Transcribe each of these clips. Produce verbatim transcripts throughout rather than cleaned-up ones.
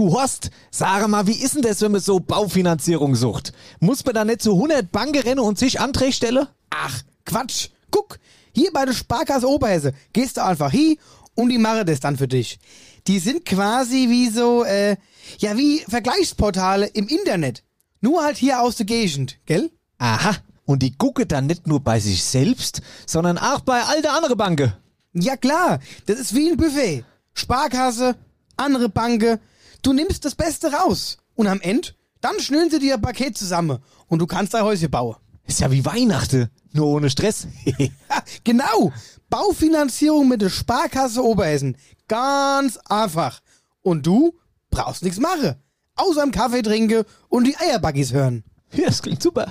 Du Horst, sag mal, wie ist denn das, wenn man so Baufinanzierung sucht? Muss man da nicht zu hundert Banken rennen und sich Anträge stellen? Ach, Quatsch. Guck, hier bei der Sparkasse Oberhesse gehst du einfach hin und die machen das dann für dich. Die sind quasi wie so, äh, ja, wie Vergleichsportale im Internet. Nur halt hier aus der Gegend, gell? Aha, und die gucken dann nicht nur bei sich selbst, sondern auch bei all der anderen Banken. Ja klar, das ist wie ein Buffet. Sparkasse, andere Banken. Du nimmst das Beste raus. Und am Ende, dann schnüren sie dir ein Paket zusammen und du kannst dein Häuschen bauen. Ist ja wie Weihnachten, nur ohne Stress. Ja, genau. Baufinanzierung mit der Sparkasse Oberhessen. Ganz einfach. Und du brauchst nichts machen. Außer einen Kaffee trinken und die Eierbuggies hören. Ja, das klingt super.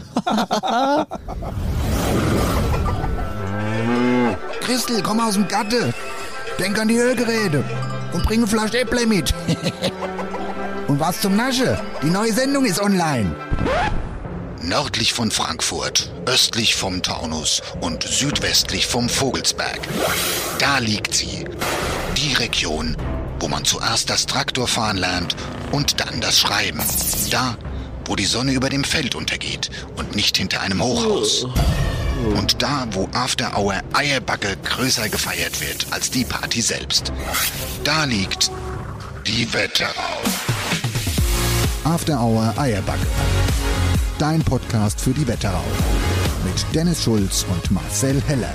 Christel, komm aus dem Gatte. Denk an die Ölgeräte. Und bring eine Flasche Äpple mit. Und was zum Nasche? Die neue Sendung ist online. Nördlich von Frankfurt, östlich vom Taunus und südwestlich vom Vogelsberg. Da liegt sie. Die Region, wo man zuerst das Traktorfahren lernt und dann das Schreiben. Da, wo die Sonne über dem Feld untergeht und nicht hinter einem Hochhaus. Und da, wo After Hour Eierbacke größer gefeiert wird als die Party selbst. Da liegt die Wetterau. After Hour Eierbacke. Dein Podcast für die Wetterau. Mit Dennis Schulz und Marcel Heller.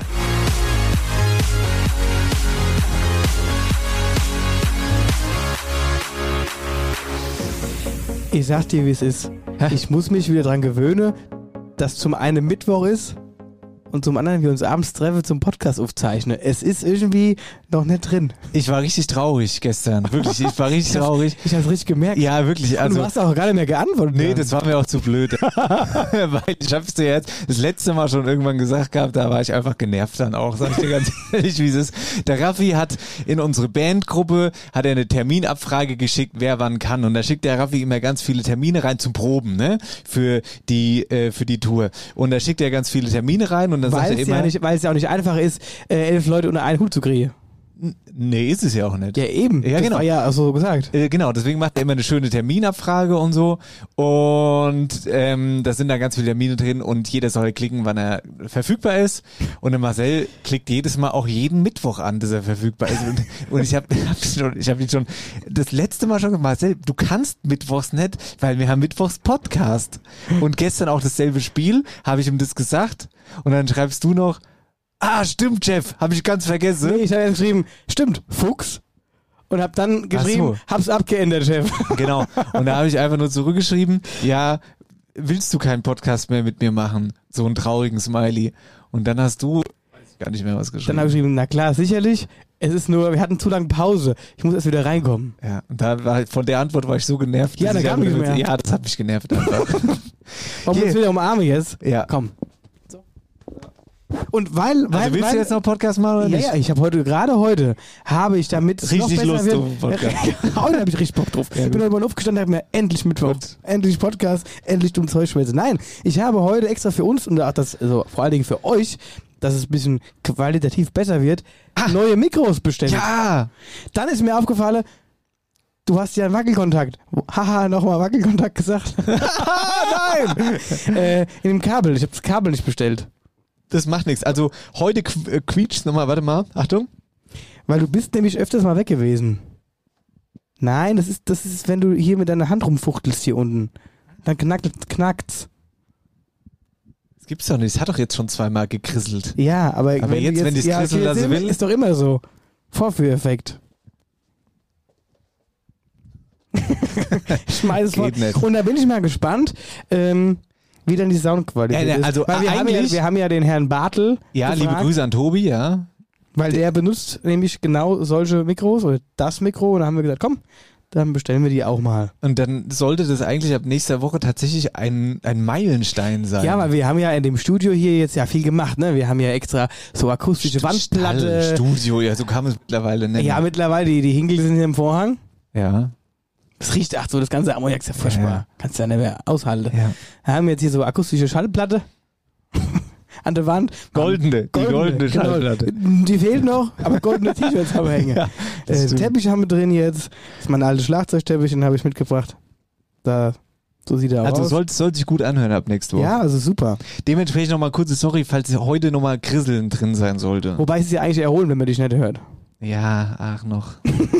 Ich sag dir, wie es ist. Ich muss mich wieder dran gewöhnen, dass zum einen Mittwoch ist und zum anderen wir uns abends treffen zum Podcast aufzeichnen. Es ist irgendwie noch nicht drin. Ich war richtig traurig gestern. Wirklich, ich war richtig traurig. Ich hab's richtig gemerkt. Ja, wirklich. Also, und du hast auch gar nicht mehr geantwortet. Nee, das war mir auch zu blöd. Weil ich hab's dir jetzt das letzte Mal schon irgendwann gesagt gehabt, da war ich einfach genervt dann auch, sag ich dir ganz ehrlich, wie es ist. Der Raffi hat in unsere Bandgruppe, hat er eine Terminabfrage geschickt, wer wann kann. Und da schickt der Raffi immer ganz viele Termine rein zum Proben, ne? Für die, äh, für die Tour. Und da schickt er ganz viele Termine rein und dann sagt er immer... Ja nicht, weil es ja auch nicht einfach ist, äh, elf Leute unter einen Hut zu kriegen. Nee, ist es ja auch nicht. Ja, eben. Ja, das genau. war ja auch so gesagt. Äh, genau, deswegen macht er immer eine schöne Terminabfrage und so. Und ähm, da sind da ganz viele Termine drin und jeder soll klicken, wann er verfügbar ist. Und der Marcel klickt jedes Mal auch jeden Mittwoch an, dass er verfügbar ist. Und, und ich habe hab schon, ich hab ihn schon das letzte Mal schon gesagt, Marcel, du kannst Mittwochs nicht, weil wir haben Mittwochs Podcast. Und gestern auch dasselbe Spiel, habe ich ihm das gesagt. Und dann schreibst du noch, ah, stimmt, Jeff, habe ich ganz vergessen. Nee, ich habe geschrieben, stimmt, Fuchs. Und habe dann geschrieben, so. hab's abgeändert, Chef. Genau. Und da habe ich einfach nur zurückgeschrieben, ja, willst du keinen Podcast mehr mit mir machen? So einen traurigen Smiley. Und dann hast du, weiß ich gar nicht mehr was geschrieben. Dann habe ich geschrieben, na klar, sicherlich. Es ist nur, wir hatten zu lange Pause. Ich muss erst wieder reinkommen. Ja, und da war von der Antwort war ich so genervt. Ja, dass da ich kam nichts mehr. Ja, das hat mich genervt einfach. Warum Hier. uns wieder umarmen jetzt? Ja. Komm. Und weil, weil, Also willst weil, du jetzt noch Podcast machen oder ja, nicht? ja, ich habe heute, gerade heute, habe ich damit es noch Richtig besser Lust wird. auf den Podcast. Heute habe ich richtig Bock drauf. Ja, ich bin heute mal aufgestanden und habe mir endlich Mittwoch, Gut. endlich Podcast, endlich dumm Zeug schwätzen. Nein, ich habe heute extra für uns und auch das, also vor allen Dingen für euch, dass es ein bisschen qualitativ besser wird, Ah. neue Mikros bestellt. Ja! Dann ist mir aufgefallen, du hast ja einen Wackelkontakt. Haha, nochmal Wackelkontakt gesagt. Nein! äh, in dem Kabel, ich habe das Kabel nicht bestellt. Das macht nichts. Also heute qu- äh, quietscht's nochmal, warte mal, Achtung. Weil du bist nämlich öfters mal weg gewesen. Nein, das ist, das ist, wenn du hier mit deiner Hand rumfuchtelst hier unten. Dann knackt, knackt's. Das gibt's doch nicht. Es hat doch jetzt schon zweimal gekrisselt. Ja, aber, Aber wenn jetzt, du wenn die's ja, krisseln okay, lassen ist, will? ist doch immer so. Vorführeffekt. Schmeiß es Geht vor. nicht. Und da bin ich mal gespannt, ähm, wie dann die Soundqualität Ja, ja, ist. also weil wir haben, ja, eigentlich- wir haben ja den Herrn Bartel Ja, gefragt, liebe Grüße an Tobi, ja. weil der benutzt nämlich genau solche Mikros oder das Mikro und dann haben wir gesagt, komm, dann bestellen wir die auch mal. Und dann sollte das eigentlich ab nächster Woche tatsächlich ein, ein Meilenstein sein. Ja, weil wir haben ja in dem Studio hier jetzt ja viel gemacht, ne? Wir haben ja extra so akustische Wandplatte. Stall, Studio, ja, so kann man es mittlerweile nennen. Ja, mittlerweile, die, die Hinkel sind hier im Vorhang. ja. Das riecht, ach so, das ganze Ammoniak ist ja furchtbar. Ja. Kannst du ja nicht mehr aushalten. Ja. Wir haben jetzt hier so akustische Schallplatte an der Wand. Goldene, die goldene genau. Schallplatte. Die fehlt noch, aber goldene T-Shirts haben wir hängen. Ja. Äh, Teppich haben wir drin jetzt. Das ist mein alter Schlagzeugteppich, den habe ich mitgebracht. Da, so sieht er Also aus. sollte soll sich gut anhören ab nächste Woche. Ja, also super. Dementsprechend nochmal kurze Sorry, falls heute nochmal Krisseln drin sein sollte. Wobei es sich ja eigentlich erholen, wenn man dich nicht hört. Ja, ach noch.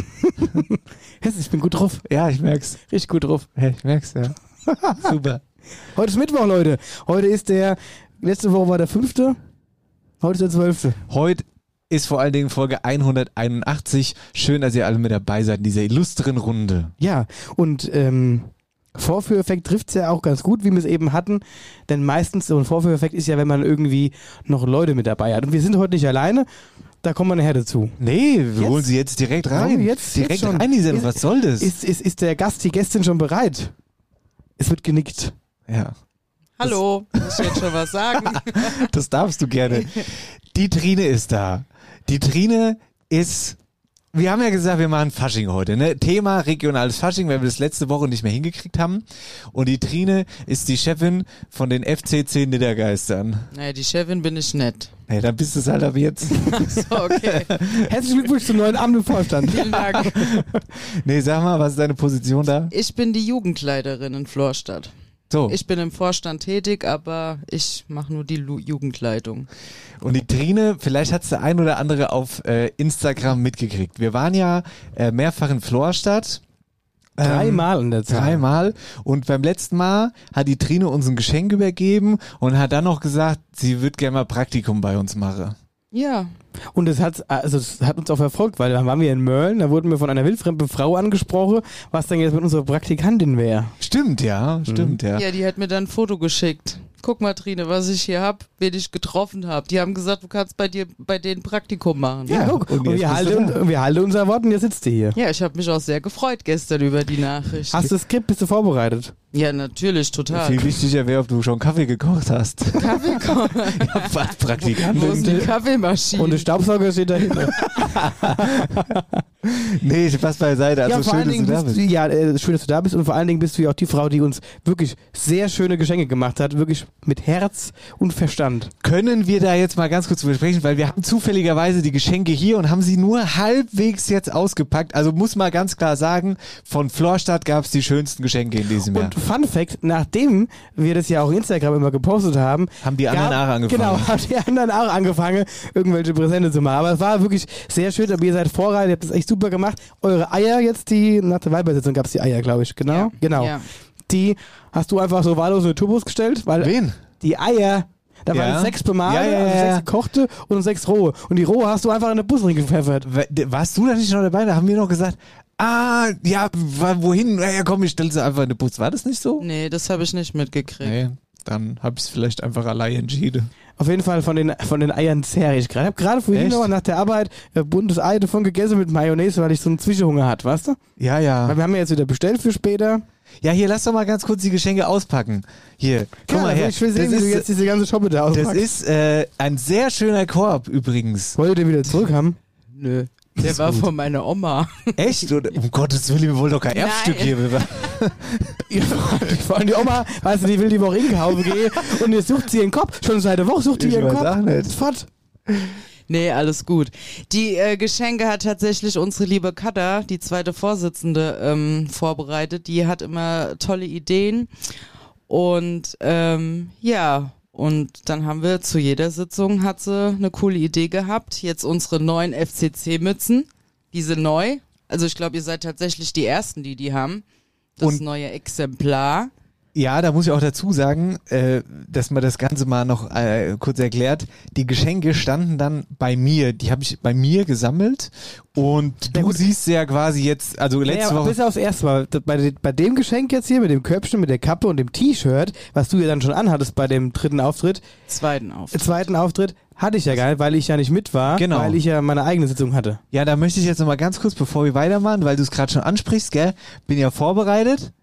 Ich bin gut drauf. Ja, ich merk's. Richtig gut drauf. Ja, ich merk's, ja. Super. Heute ist Mittwoch, Leute. Heute ist der, letzte Woche war der fünfte. Heute ist der zwölfte. Heute ist vor allen Dingen Folge hunderteinundachtzig. Schön, dass ihr alle mit dabei seid in dieser illustren Runde. Ja, und ähm, Vorführeffekt trifft's ja auch ganz gut, wie wir es eben hatten. Denn meistens so ein Vorführeffekt ist ja, wenn man irgendwie noch Leute mit dabei hat. Und wir sind heute nicht alleine. Da kommen wir nachher dazu. Nee, wir Jetzt? holen sie jetzt direkt rein. Oh, jetzt- direkt jetzt schon. rein, die Sendung. Ist- Was soll das? Ist, ist, ist der Gast, die Gästin schon bereit? Es wird genickt. ja, Hallo, muss ich jetzt schon was sagen? das darfst du gerne. Die Trine ist da. Die Trine ist... Wir haben ja gesagt, wir machen Fasching heute, ne? Thema regionales Fasching, weil wir das letzte Woche nicht mehr hingekriegt haben. Und die Trine ist die Chefin von den F C C Niddergeistern. Naja, die Chefin bin ich nett. Hey, dann bist du es halt ab jetzt. So, okay. Herzlichen Glückwunsch zum neuen Amt im Vorstand. Vielen Dank. Nee, sag mal, was ist deine Position da? Ich bin die Jugendleiterin in Florstadt. So, Ich bin im Vorstand tätig, aber ich mache nur die Lu- Jugendleitung. und die Trine, vielleicht hat's der ein oder andere auf äh, Instagram mitgekriegt. Wir waren ja äh, mehrfach in Florstadt. Ähm, Dreimal in der Zeit. Dreimal. Und beim letzten Mal hat die Trine uns ein Geschenk übergeben und hat dann noch gesagt, sie wird gerne mal Praktikum bei uns machen. Ja, Und es hat, also es hat uns auch verfolgt, weil dann waren wir in Mölln, da wurden wir von einer wildfremden Frau angesprochen, was denn jetzt mit unserer Praktikantin wäre. Stimmt, ja, stimmt, ja. ja, die hat mir dann ein Foto geschickt. Guck mal, Trine, was ich hier hab, wen ich getroffen habe. Die haben gesagt, du kannst bei dir bei denen Praktikum machen. Ja, guck. und Und, jetzt wir, bist halten, du da. und wir halten unser Wort und jetzt sitzt du hier. Ja, ich habe mich auch sehr gefreut gestern über die Nachricht. Hast du das Skript, bist du vorbereitet? Ja, natürlich, total. Viel wichtiger wäre, ob du schon Kaffee gekocht hast. Kaffee kommen. Ja, was, Praktikant? Wo ist die Kaffeemaschine? Und der Staubsauger steht dahinter. Nee, Spaß beiseite. Also ja, vor schön, allen dass du Dingen da bist bist. du, ja, äh, schön, dass du da bist und vor allen Dingen bist du ja auch die Frau, die uns wirklich sehr schöne Geschenke gemacht hat, wirklich mit Herz und Verstand. Können wir da jetzt mal ganz kurz drüber sprechen, weil wir haben zufälligerweise die Geschenke hier und haben sie nur halbwegs jetzt ausgepackt. Also muss mal ganz klar sagen, von Florstadt gab es die schönsten Geschenke in diesem Jahr. Und Fun Fact, nachdem wir das ja auch auf Instagram immer gepostet haben, Haben die anderen auch angefangen. Genau, haben die anderen auch angefangen, irgendwelche Präsente zu machen. Aber es war wirklich sehr schön, aber ihr seid Vorreiter, ihr habt das echt super gemacht. Eure Eier jetzt, die, nach der Wahlbesitzung gab es die Eier, glaube ich, genau? Ja. Genau. Ja. Die hast du einfach so wahllos in den Turbos gestellt, weil Wen? die Eier, da Ja. waren sechs bemalte, Ja, ja, ja, also ja. sechs gekochte und sechs rohe. Und die rohe hast du einfach in den Busring gepfeffert. Warst du da nicht noch dabei? Da haben wir noch gesagt, ah, ja, wa- wohin? Ja, komm, ich stelle sie einfach in den Bus. War das nicht so? Nee, das habe ich nicht mitgekriegt. Nee, dann habe ich es vielleicht einfach allein entschieden. Auf jeden Fall von den, von den Eiern zehre ich gerade. Ich habe gerade vorhin Echt? noch nach der Arbeit ein buntes Ei davon gegessen mit Mayonnaise, weil ich so einen Zwischenhunger hatte, weißt du? Ja, Weil ja. wir haben ja jetzt wieder bestellt für später. Ja, hier, lass doch mal ganz kurz die Geschenke auspacken. Hier, guck Ja, mal also her. ich will sehen, das wie du ist, jetzt diese ganze Shoppe da das auspackst. ist äh, ein sehr schöner Korb übrigens. Wollt ihr den wieder zurück haben? Nö. Der war von meiner Oma. Echt? Oder, um Gottes Willen, wir wollen doch kein Nein. Erbstück hier. Wir- Vor allem die Oma, weißt du, die will die Woche einkaufen gehen und jetzt sucht sie ihren Kopf. Schon seit der Woche sucht die Ich ihren weiß Kopf. auch nicht. Fort. Nee, alles gut. Die äh, Geschenke hat tatsächlich unsere liebe Katha, die zweite Vorsitzende, ähm, vorbereitet. Die hat immer tolle Ideen. Und ähm, ja, und dann haben wir zu jeder Sitzung hat sie eine coole Idee gehabt. Jetzt unsere neuen F C C-Mützen. Die sind neu. Also ich glaube, ihr seid tatsächlich die Ersten, die die haben. Das Und- neue Exemplar. Ja, da muss ich auch dazu sagen, äh, dass man das Ganze mal noch äh, kurz erklärt. Die Geschenke standen dann bei mir. Die habe ich bei mir gesammelt. Und Ja, du gut. siehst ja quasi jetzt, also letzte Naja, Woche. bis aufs erste Mal. Bei, de- bei dem Geschenk jetzt hier mit dem Köpfchen, mit der Kappe und dem T-Shirt, was du ja dann schon anhattest bei dem dritten Auftritt, Zweiten auf. äh, zweiten Auftritt, hatte ich ja gar nicht, weil ich ja nicht mit war, Genau. weil ich ja meine eigene Sitzung hatte. Ja, da möchte ich jetzt noch mal ganz kurz, bevor wir weitermachen, weil du es gerade schon ansprichst, gell? Bin ja vorbereitet.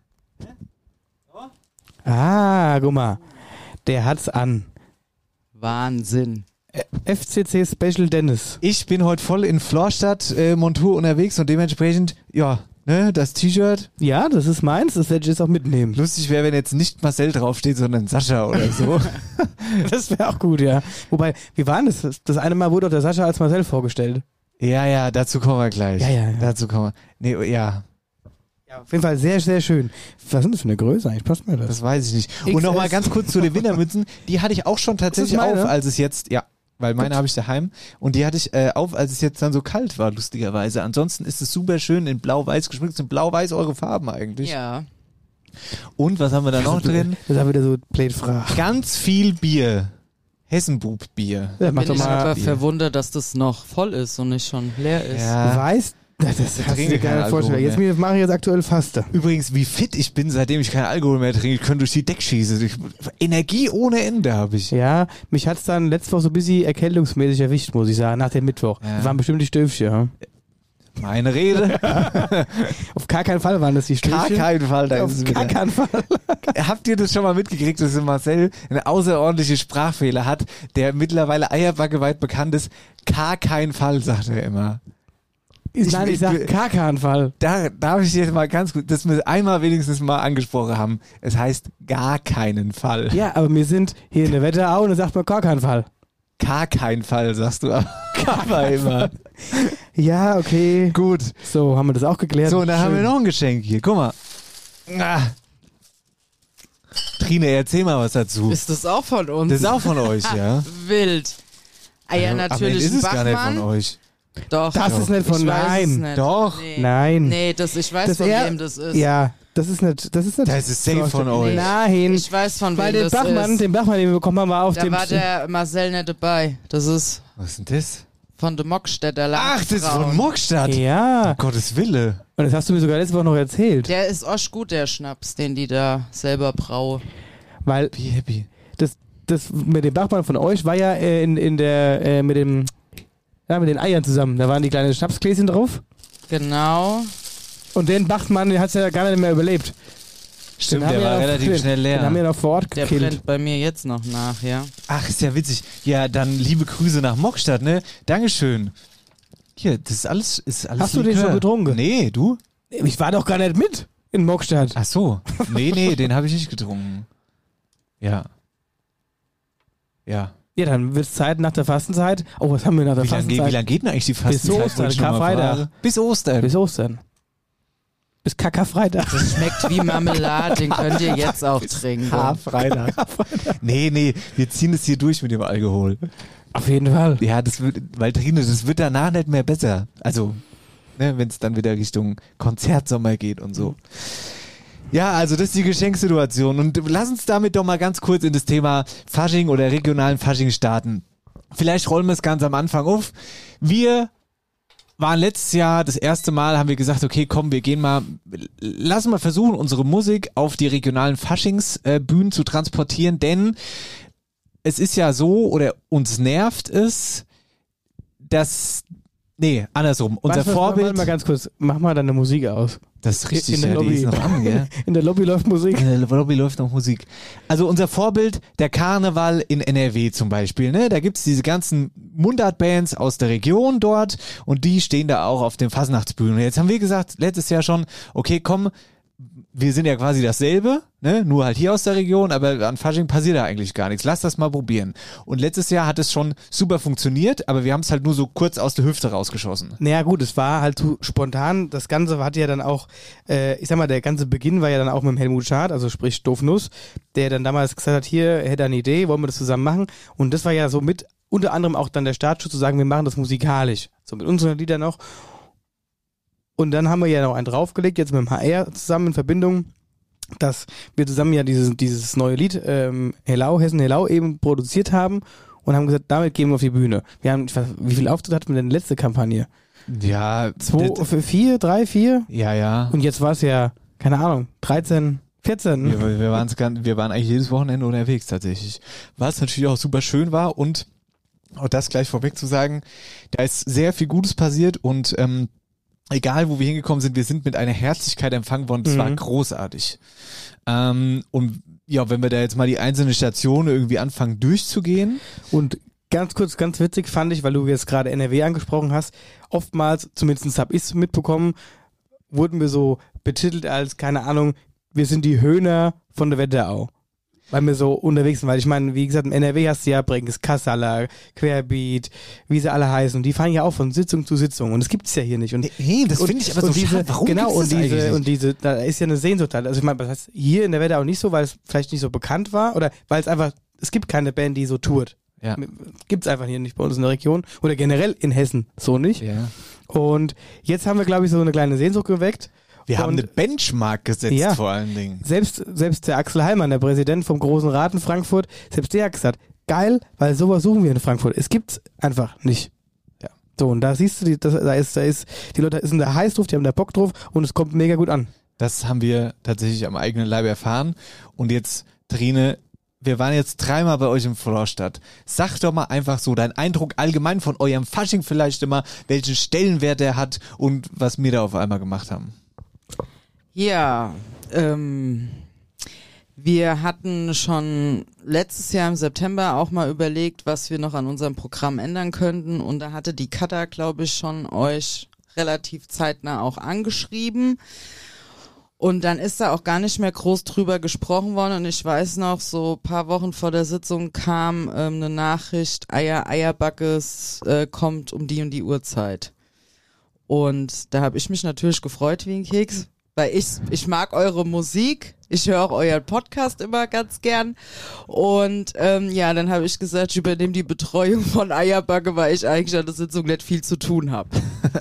Ah, guck mal. Der hat's an. Wahnsinn. F C C Special Dennis. Ich bin heute voll in Florstadt äh, Montur unterwegs und dementsprechend, ja, ne, das T-Shirt. Ja, das ist meins, das werde ich jetzt auch mitnehmen. Lustig wäre, wenn jetzt nicht Marcel draufsteht, sondern Sascha oder so. Das wäre auch gut, ja. Wobei, wie war denn das? Das eine Mal wurde doch der Sascha als Marcel vorgestellt. Ja, ja, dazu kommen wir gleich. Ja, ja, ja. Dazu kommen wir. Nee, ja, Ja, auf jeden Fall sehr, sehr schön. Was sind das für eine Größe eigentlich? Passt mir das? das weiß ich nicht. X Und nochmal S. ganz kurz zu den Wintermützen. Die hatte ich auch schon tatsächlich meine? auf, als es jetzt, ja, weil meine habe ich daheim. Und die hatte ich äh, auf, als es jetzt dann so kalt war, lustigerweise. Ansonsten ist es super schön in blau-weiß geschmückt. Sind blau-weiß eure Farben eigentlich. Ja. Und was haben wir da noch drin? Das ist auch wieder so blöd Frage. Ganz viel Bier. Hessenbub-Bier. Ja, mach Bin doch ich aber mal. Bier. verwundert, dass das noch voll ist und nicht schon leer ist. Du Ja. weißt, das hast du trinke dir keinen gar nicht vorstellen. Alkohol Jetzt mir- mache ich jetzt aktuell Faste. Übrigens, wie fit ich bin, seitdem ich keinen Alkohol mehr trinke. Ich könnte durch die Decke schießen. Ich, Energie ohne Ende habe ich. Ja, mich hat's dann letzte Woche so ein bisschen erkältungsmäßig erwischt, muss ich sagen, nach dem Mittwoch. Ja. Das waren bestimmt die Stöfchen. Ja? Meine Rede. Auf gar keinen Fall waren das die Gar Stöfchen. keinen Fall. Da Auf ist es gar wieder. keinen Fall. Habt ihr das schon mal mitgekriegt, dass Marcel einen außerordentlichen Sprachfehler hat, der mittlerweile eierbacke-weit bekannt ist? Gar keinen Fall, sagt er immer. Ich, Nein, ich sag gar keinen Fall. Da darf ich jetzt mal ganz gut, dass wir einmal wenigstens mal angesprochen haben. Es heißt gar keinen Fall. Ja, aber wir sind hier in der Wetterau und da sagt man gar keinen Fall. Gar keinen Fall, sagst du aber, aber immer. Ja, okay. Gut. So, haben wir das auch geklärt. So, und dann haben wir Schön. noch ein Geschenk hier. Guck mal. Ah. Trine, erzähl mal was dazu. Ist das auch von uns? Das ist auch von euch, ja? Wild. Ah ja, Aber natürlich ist ein es gar nicht Bachmann. von euch. Doch. Das Doch. ist nicht von Ich weiß es nein. nicht. Doch. Nee. Nein. Nee, das, ich weiß, Das von er- wem das ist. Ja, das ist nicht. Das ist nicht. Das ist safe von euch. Nein. Ich weiß, von Weil wem den das Bachmann, ist. den Bachmann, den wir bekommen haben, war auf Da dem. war der Marcel nicht dabei. Das ist Was ist denn das? von der Mockstädter Ach, das ist von Landfrauen. Mockstadt. Ja. Um Gottes Wille. Und das hast du mir sogar letzte Woche noch erzählt. Der ist osch gut, der Schnaps, den die da selber brauen. Weil Wie happy. das, das mit dem Bachmann von euch war ja äh, in, in der, äh, mit dem, ja, mit den Eiern zusammen. Da waren die kleinen Schnapsgläschen drauf. Genau. Und den Bachmann, den hat's ja gar nicht mehr überlebt. Stimmt, Den haben der wir war noch- relativ den, schnell Den haben wir leer. noch vor Ort Der gekillt. brennt bei mir jetzt noch nach, ja. Ach, ist ja witzig. Ja, dann liebe Grüße nach Mockstadt, ne? Dankeschön. Hier, das ist alles, ist alles Hast du den Likör. schon getrunken? Nee, du? Ich war doch gar nicht mit in Mockstadt. Ach so. Nee, nee, den habe ich nicht getrunken. Ja. Ja. Ja, dann wird's Zeit nach der Fastenzeit. Oh, was haben wir nach der Wie lange Fastenzeit? wie lang geht denn eigentlich die Fastenzeit? Ostern, wollte ich noch mal Karfreitag. fragen. Bis Ostern. Bis Ostern. Bis Kackerfreitag. Das schmeckt wie Marmelade, den könnt ihr jetzt auch trinken. Karfreitag. Nee, nee, wir ziehen es hier durch mit dem Alkohol. Auf jeden Fall. Ja, das wird, weil Trine, das wird danach nicht mehr besser. Also, ne, wenn es dann wieder Richtung Konzertsommer geht und so. Ja, also das ist die Geschenksituation. Und lass uns damit doch mal ganz kurz in das Thema Fasching oder regionalen Fasching starten. Vielleicht rollen wir es ganz am Anfang auf. Wir waren letztes Jahr das erste Mal, haben wir gesagt, okay, komm, wir gehen mal, lassen wir versuchen, unsere Musik auf die regionalen Faschingsbühnen zu transportieren, denn es ist ja so, oder uns nervt es, dass, nee, andersrum, unser Warte, warte, Vorbild, Warte mal ganz kurz. Mach mal deine Musik aus. das ist richtig, in der ja, die Lobby. ist noch an, gell? In der Lobby läuft Musik. In der Lobby läuft noch Musik. Also unser Vorbild, der Karneval in N R W zum Beispiel, ne? Da gibt's diese ganzen Mundartbands aus der Region dort und die stehen da auch auf den Fasnachtsbühnen. Und jetzt haben wir gesagt, letztes Jahr schon, okay, komm, wir sind ja quasi dasselbe, ne? Nur halt hier aus der Region, aber an Fasching passiert da eigentlich gar nichts. Lass das mal probieren. Und letztes Jahr hat es schon super funktioniert, aber wir haben es halt nur so kurz aus der Hüfte rausgeschossen. Naja gut, es war halt zu spontan. Das Ganze hatte ja dann auch, äh, ich sag mal, der ganze Beginn war ja dann auch mit dem Helmut Schad, also sprich Doofnuss, der dann damals gesagt hat, hier, er hätte eine Idee, wollen wir das zusammen machen? Und das war ja so mit, unter anderem auch dann der Startschuss zu sagen, wir machen das musikalisch. So mit unseren Liedern noch. Und dann haben wir ja noch einen draufgelegt, jetzt mit dem H R zusammen in Verbindung, dass wir zusammen ja dieses, dieses neue Lied ähm, Hellau, Hessen Hellau eben produziert haben und haben gesagt, damit gehen wir auf die Bühne. Wir haben, ich weiß, wie viel Auftritt hatten wir denn letzte Kampagne? Ja, Zwei, das- für vier, drei, vier? ja, ja. Und jetzt war es ja, keine Ahnung, dreizehn, vierzehn. Wir, wir, waren's ganz, wir waren eigentlich jedes Wochenende unterwegs tatsächlich. Was natürlich auch super schön war und auch das gleich vorweg zu sagen, da ist sehr viel Gutes passiert und ähm, egal wo wir hingekommen sind, wir sind mit einer Herzlichkeit empfangen worden, das Mhm. war großartig. Ähm, und ja, wenn wir da jetzt mal die einzelnen Stationen irgendwie anfangen durchzugehen. Und ganz kurz, ganz witzig fand ich, weil du jetzt gerade N R W angesprochen hast, oftmals, zumindest habe ich es mitbekommen, wurden wir so betitelt als, keine Ahnung, wir sind die Höhner von der Wetterau. weil wir so unterwegs sind, weil ich meine, wie gesagt, im N R W hast du ja Bregenz, Kassala, Querbeat, wie sie alle heißen, und die fahren ja auch von Sitzung zu Sitzung und das gibt's ja hier nicht. Und hey, das finde ich aber so diese, schade. Warum genau, gibt's und das eigentlich diese, nicht? und diese, da ist ja eine Sehnsucht halt. Also ich meine, was heißt hier in der Welt auch nicht so, weil es vielleicht nicht so bekannt war oder weil es einfach, es gibt keine Band, die so tourt. Ja. Gibt's einfach hier nicht bei uns in der Region oder generell in Hessen so nicht. Ja. Und jetzt haben wir, glaube ich, so eine kleine Sehnsucht geweckt. Wir und haben eine Benchmark gesetzt Ja. vor allen Dingen. Selbst, selbst der Axel Heilmann, der Präsident vom Großen Rat in Frankfurt, selbst der hat gesagt, geil, weil sowas suchen wir in Frankfurt. Es gibt's einfach nicht. Ja. So, und da siehst du, die, das, da ist, da ist, die Leute sind da heiß drauf, die haben da Bock drauf und es kommt mega gut an. Das haben wir tatsächlich am eigenen Leib erfahren. Und jetzt, Trine, wir waren jetzt dreimal bei euch im Vorstadt. Sag doch mal einfach so deinen Eindruck allgemein von eurem Fasching vielleicht immer, welchen Stellenwert der hat und was wir da auf einmal gemacht haben. Ja, ähm, wir hatten schon letztes Jahr im September auch mal überlegt, was wir noch an unserem Programm ändern könnten, und da hatte die Katha, glaube ich, schon euch relativ zeitnah auch angeschrieben. Und dann ist da auch gar nicht mehr groß drüber gesprochen worden, und ich weiß noch, so ein paar Wochen vor der Sitzung kam ähm, eine Nachricht, Eier, Eierbackes äh, kommt um die und die Uhrzeit. Und da habe ich mich natürlich gefreut wie ein Keks, weil ich, ich mag eure Musik, ich höre auch euren Podcast immer ganz gern, und ähm, ja, dann habe ich gesagt, ich übernehme die Betreuung von Eierbacke, weil ich eigentlich an der Sitzung nicht viel zu tun habe.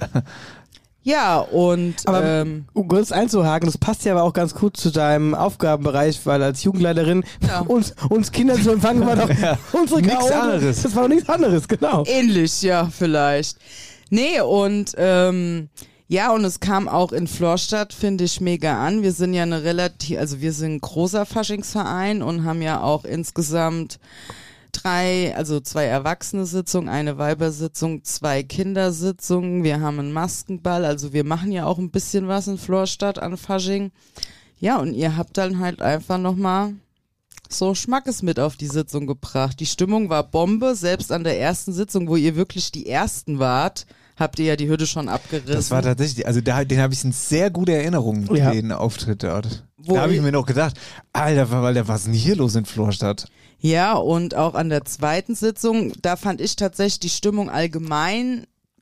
Ja, und Aber ähm, um kurz einzuhaken, das passt ja aber auch ganz gut zu deinem Aufgabenbereich, weil als Jugendleiterin Ja. uns, uns Kinder zu empfangen war doch Ja. unsere Nix Chaoten. anderes. Das war doch nichts anderes, genau. ähnlich, ja, vielleicht. Nee, und ähm, ja, und es kam auch in Florstadt, finde ich, mega an. Wir sind ja eine relativ, also wir sind ein großer Faschingsverein und haben ja auch insgesamt drei, also zwei Erwachsene-Sitzungen, eine Weibersitzung, zwei Kindersitzungen. Wir haben einen Maskenball, also wir machen ja auch ein bisschen was in Florstadt an Fasching. Ja, und ihr habt dann halt einfach nochmal so Schmackes mit auf die Sitzung gebracht. Die Stimmung war Bombe, selbst an der ersten Sitzung, wo ihr wirklich die Ersten wart, habt ihr ja die Hürde schon abgerissen. Das war tatsächlich, also da, den habe ich in sehr gute Erinnerung, Ja. den Auftritt dort. Wo da habe ich ihr- mir noch gedacht, Alter, Alter, was ist denn hier los in Florstadt? Ja, und auch an der zweiten Sitzung, da fand ich tatsächlich die Stimmung allgemein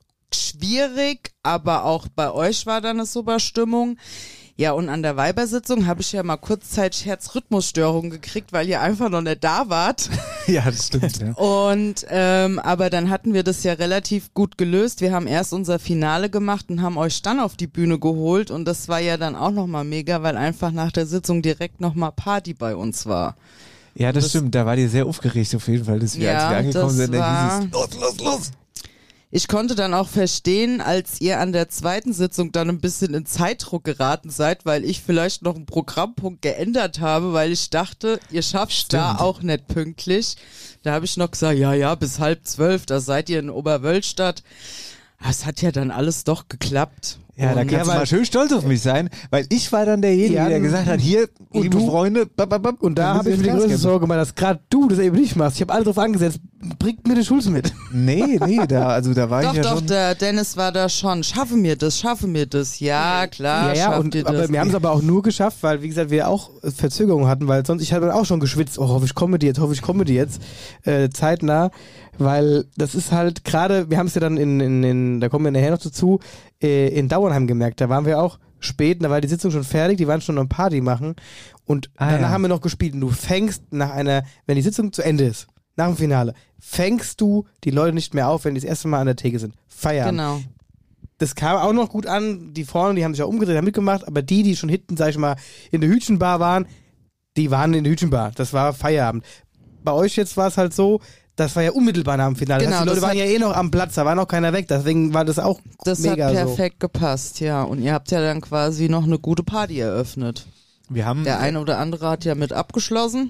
schwierig, aber auch bei euch war dann eine super Stimmung. Ja, und an der Weibersitzung habe ich ja mal kurzzeitig Herzrhythmusstörungen gekriegt, weil ihr einfach noch nicht da wart. Ja, das stimmt. Ja. Und ähm, aber dann hatten wir das ja relativ gut gelöst. Wir haben erst unser Finale gemacht und haben euch dann auf die Bühne geholt, und das war ja dann auch nochmal mega, weil einfach nach der Sitzung direkt nochmal Party bei uns war. Ja, das, Das- stimmt. Da war die sehr aufgeregt auf jeden Fall, dass wir, Ja, als wir angekommen das sind, dann war- hieß es, los, los, los. Ich konnte dann auch verstehen, als ihr an der zweiten Sitzung dann ein bisschen in Zeitdruck geraten seid, weil ich vielleicht noch einen Programmpunkt geändert habe, weil ich dachte, ihr schafft da Stimmt. auch nicht pünktlich. Da habe ich noch gesagt, ja, ja, bis halb zwölf, da seid ihr in Oberwölstadt. Aber es hat ja dann alles doch geklappt. Ja, da Und- kannst du weil- mal schön stolz auf mich sein, weil ich war dann derjenige, Ja, der gesagt hat, hier, und liebe du- Freunde, bap, bap, bap, Und da dann habe ich müssen mir wir die größte Gas Sorge gemacht, dass gerade du das eben nicht machst. Ich habe alle drauf angesetzt, bringt mir die Schulz mit. geben. Nee, nee, da, also da war Doch, ich ja doch, schon. der Dennis war da schon. Schaffe mir das, schaffe mir das. Ja, klar, ja, ja, schafft und, ihr aber das. wir haben es aber auch nur geschafft, weil, wie gesagt, wir auch Verzögerungen hatten, weil sonst, ich hatte auch schon geschwitzt, oh, hoffe ich komme die jetzt, hoffe ich komme die jetzt, äh, zeitnah, weil das ist halt gerade, wir haben es ja dann in, in, in, da kommen wir nachher noch dazu, äh, in Dauernheim gemerkt, da waren wir auch spät, da war die Sitzung schon fertig, die waren schon am Party machen, und Ah, danach ja. haben wir noch gespielt, und du fängst nach einer, wenn die Sitzung zu Ende ist, nach dem Finale, fängst du die Leute nicht mehr auf, wenn die das erste Mal an der Theke sind. Feierabend. Genau. Das kam auch noch gut an. Die vorne, die haben sich auch umgedreht, haben mitgemacht, aber die, die schon hinten, sag ich mal, in der Hütchenbar waren, die waren in der Hütchenbar. Das war Feierabend. Bei euch jetzt war es halt so, das war ja unmittelbar nach dem Finale. Genau, das heißt, die Leute das waren ja eh noch am Platz, da war noch keiner weg, deswegen war das auch Das mega hat so. perfekt gepasst, ja. Und ihr habt ja dann quasi noch eine gute Party eröffnet. Wir haben, Der eine oder andere hat ja mit abgeschlossen.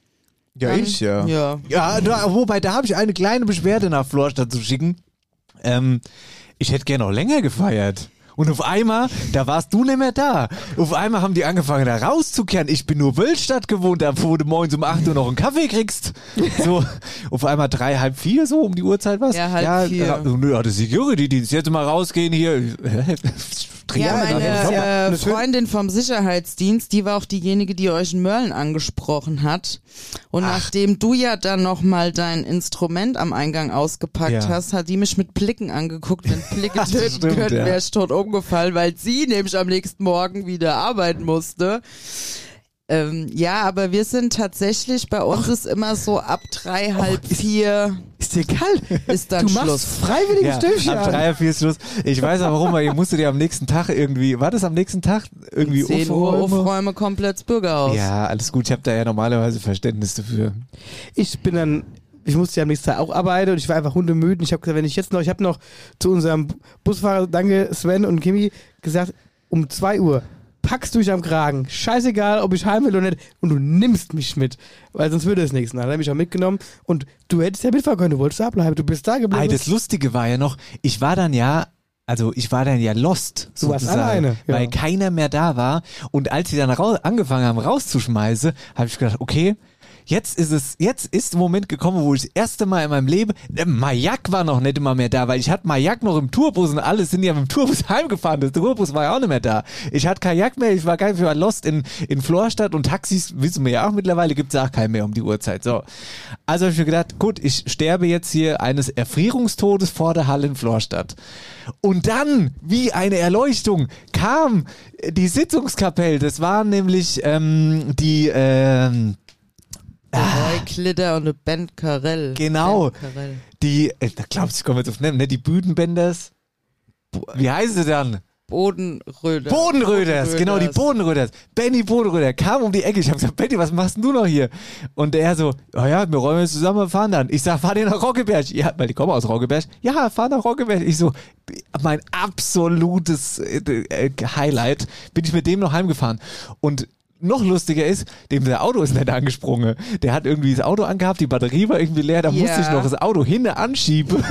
ja, Dann- ich, ja. Ja. Ja, da, wobei, da habe ich eine kleine Beschwerde nach Florstadt zu schicken. Ähm, ich hätte gerne noch länger gefeiert. Und auf einmal, da warst du nicht mehr da. Auf einmal haben die angefangen, da rauszukehren. Ich bin nur Wölstadt gewohnt, da wo du morgens um acht Uhr noch einen Kaffee kriegst. So, auf einmal drei, halb vier, so um die Uhrzeit was? Ja, halb vier. ra- Nö, ja, das Security-Dienst. Jetzt mal rausgehen hier. Ja, Ja, meine das ist äh, eine schöne- Freundin vom Sicherheitsdienst, die war auch diejenige, die euch in Mölln angesprochen hat. Und Ach. nachdem du ja dann nochmal dein Instrument am Eingang ausgepackt Ja. hast, hat die mich mit Blicken angeguckt. Wenn Blicke Das töten stimmt, können, ja. wäre ich tot umgefallen, weil sie nämlich am nächsten Morgen wieder arbeiten musste. Ähm, ja, aber wir sind tatsächlich, bei uns ist immer so ab drei, halb vier Ist dir kalt? ist dann Du machst Schluss. freiwillig Ja, Stöfchen ab an. drei, vier ist Schluss. Ich weiß auch warum, weil ihr musstet ja am nächsten Tag irgendwie, war das am nächsten Tag? Irgendwie zehn Uhr aufräumen? aufräume komplett das Bürgerhaus. Ja, alles gut. Ich habe da ja normalerweise Verständnis dafür. Ich bin dann, ich musste ja am nächsten Tag auch arbeiten und ich war einfach hundemüde. Und ich habe gesagt, wenn ich jetzt noch, ich habe noch zu unserem Busfahrer, danke Sven und Kimi, gesagt, um zwei Uhr packst du mich am Kragen. Scheißegal, ob ich heim will oder nicht. Und du nimmst mich mit. Weil sonst würde es nichts. Dann hat er mich auch mitgenommen. Und du hättest ja mitfahren können. Du wolltest da bleiben. Du bist da geblieben. Ey, das Lustige war ja noch, ich war dann ja, also ich war dann ja lost. Du warst sozusagen, alleine, ja. Weil keiner mehr da war. Und als sie dann rau- angefangen haben rauszuschmeißen, habe ich gedacht, okay, jetzt ist es, jetzt ist der Moment gekommen, wo ich das erste Mal in meinem Leben, der Majak war noch nicht immer mehr da, weil ich hatte Majak noch im Tourbus und alle sind ja mit dem Tourbus heimgefahren. Der Tourbus war ja auch nicht mehr da. Ich hatte Kajak mehr, ich war gar nicht mehr lost in, in Florstadt und Taxis, wissen wir ja auch mittlerweile, gibt es auch keinen mehr um die Uhrzeit. So. Also habe ich mir gedacht, gut, ich sterbe jetzt hier eines Erfrierungstodes vor der Halle in Florstadt. Und dann, wie eine Erleuchtung, kam die Sitzungskapelle. Das waren nämlich ähm, die, ähm, Der Roy Klitter und eine Band Karel. Genau. Band Karel. die, äh, da glaubst du, ich komme jetzt auf den Namen, ne? Die Büdenbänders. Wie heißen sie dann? Bodenröder. Bodenröders, genau, die Bodenröders. Benny Bodenröder kam um die Ecke. Ich habe gesagt, Benny, was machst denn du noch hier? Und er so, oh ja, wir räumen jetzt zusammen, fahren dann. Ich sag, fahr dir nach Roggeberg. Ja, weil die kommen aus Roggeberg. Ja, fahr nach Roggeberg. Ich so, mein absolutes äh, äh, Highlight, bin ich mit dem noch heimgefahren. Und noch lustiger ist, dem der Auto ist nicht angesprungen. Der hat irgendwie das Auto angehabt, die Batterie war irgendwie leer, da Ja. musste ich noch das Auto hinten anschieben.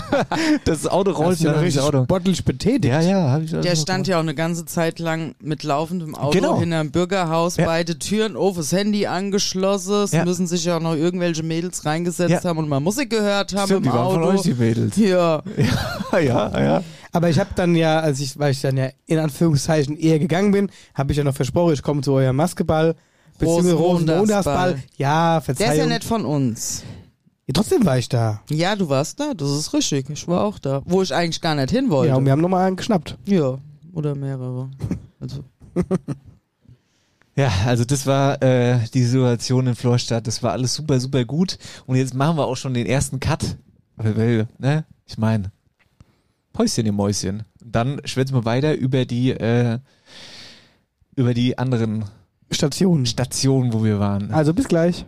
Das Auto rollt Hast du ja dann richtig das Auto. sportlich betätigt. Ja, ja, hab ich alles Der noch stand ja auch eine ganze Zeit lang mit laufendem Auto Genau. hinterm Bürgerhaus, Ja. beide Türen auf, das Handy angeschlossen, es Ja. müssen sich ja auch noch irgendwelche Mädels reingesetzt Ja. haben und mal Musik gehört haben Stimmt, im die waren Auto. von euch, die Mädels. Ja. Ja, ja, ja. Aber ich habe dann ja, als ich, weil ich dann ja in Anführungszeichen eher gegangen bin, habe ich ja noch versprochen, ich komme zu eurem Maskeball. Beziehungsweise Rosenmontagsball. Rosenmontagsball. Ja, Der ist Verzeihung. ja nicht von uns. Ja, trotzdem war ich da. Ja, du warst da, das ist richtig. Ich war auch da. Wo ich eigentlich gar nicht hin wollte. Ja, und wir haben nochmal einen geschnappt. Ja, oder mehrere. Also. Ja, also das war äh, die Situation in Florstadt. Das war alles super, super gut. Und jetzt machen wir auch schon den ersten Cut. Weil, weil, ne? Ich meine, Päuschen im Mäuschen. Dann schwätzen wir weiter über die, äh, über die anderen Station. Stationen, wo wir waren. Also bis gleich.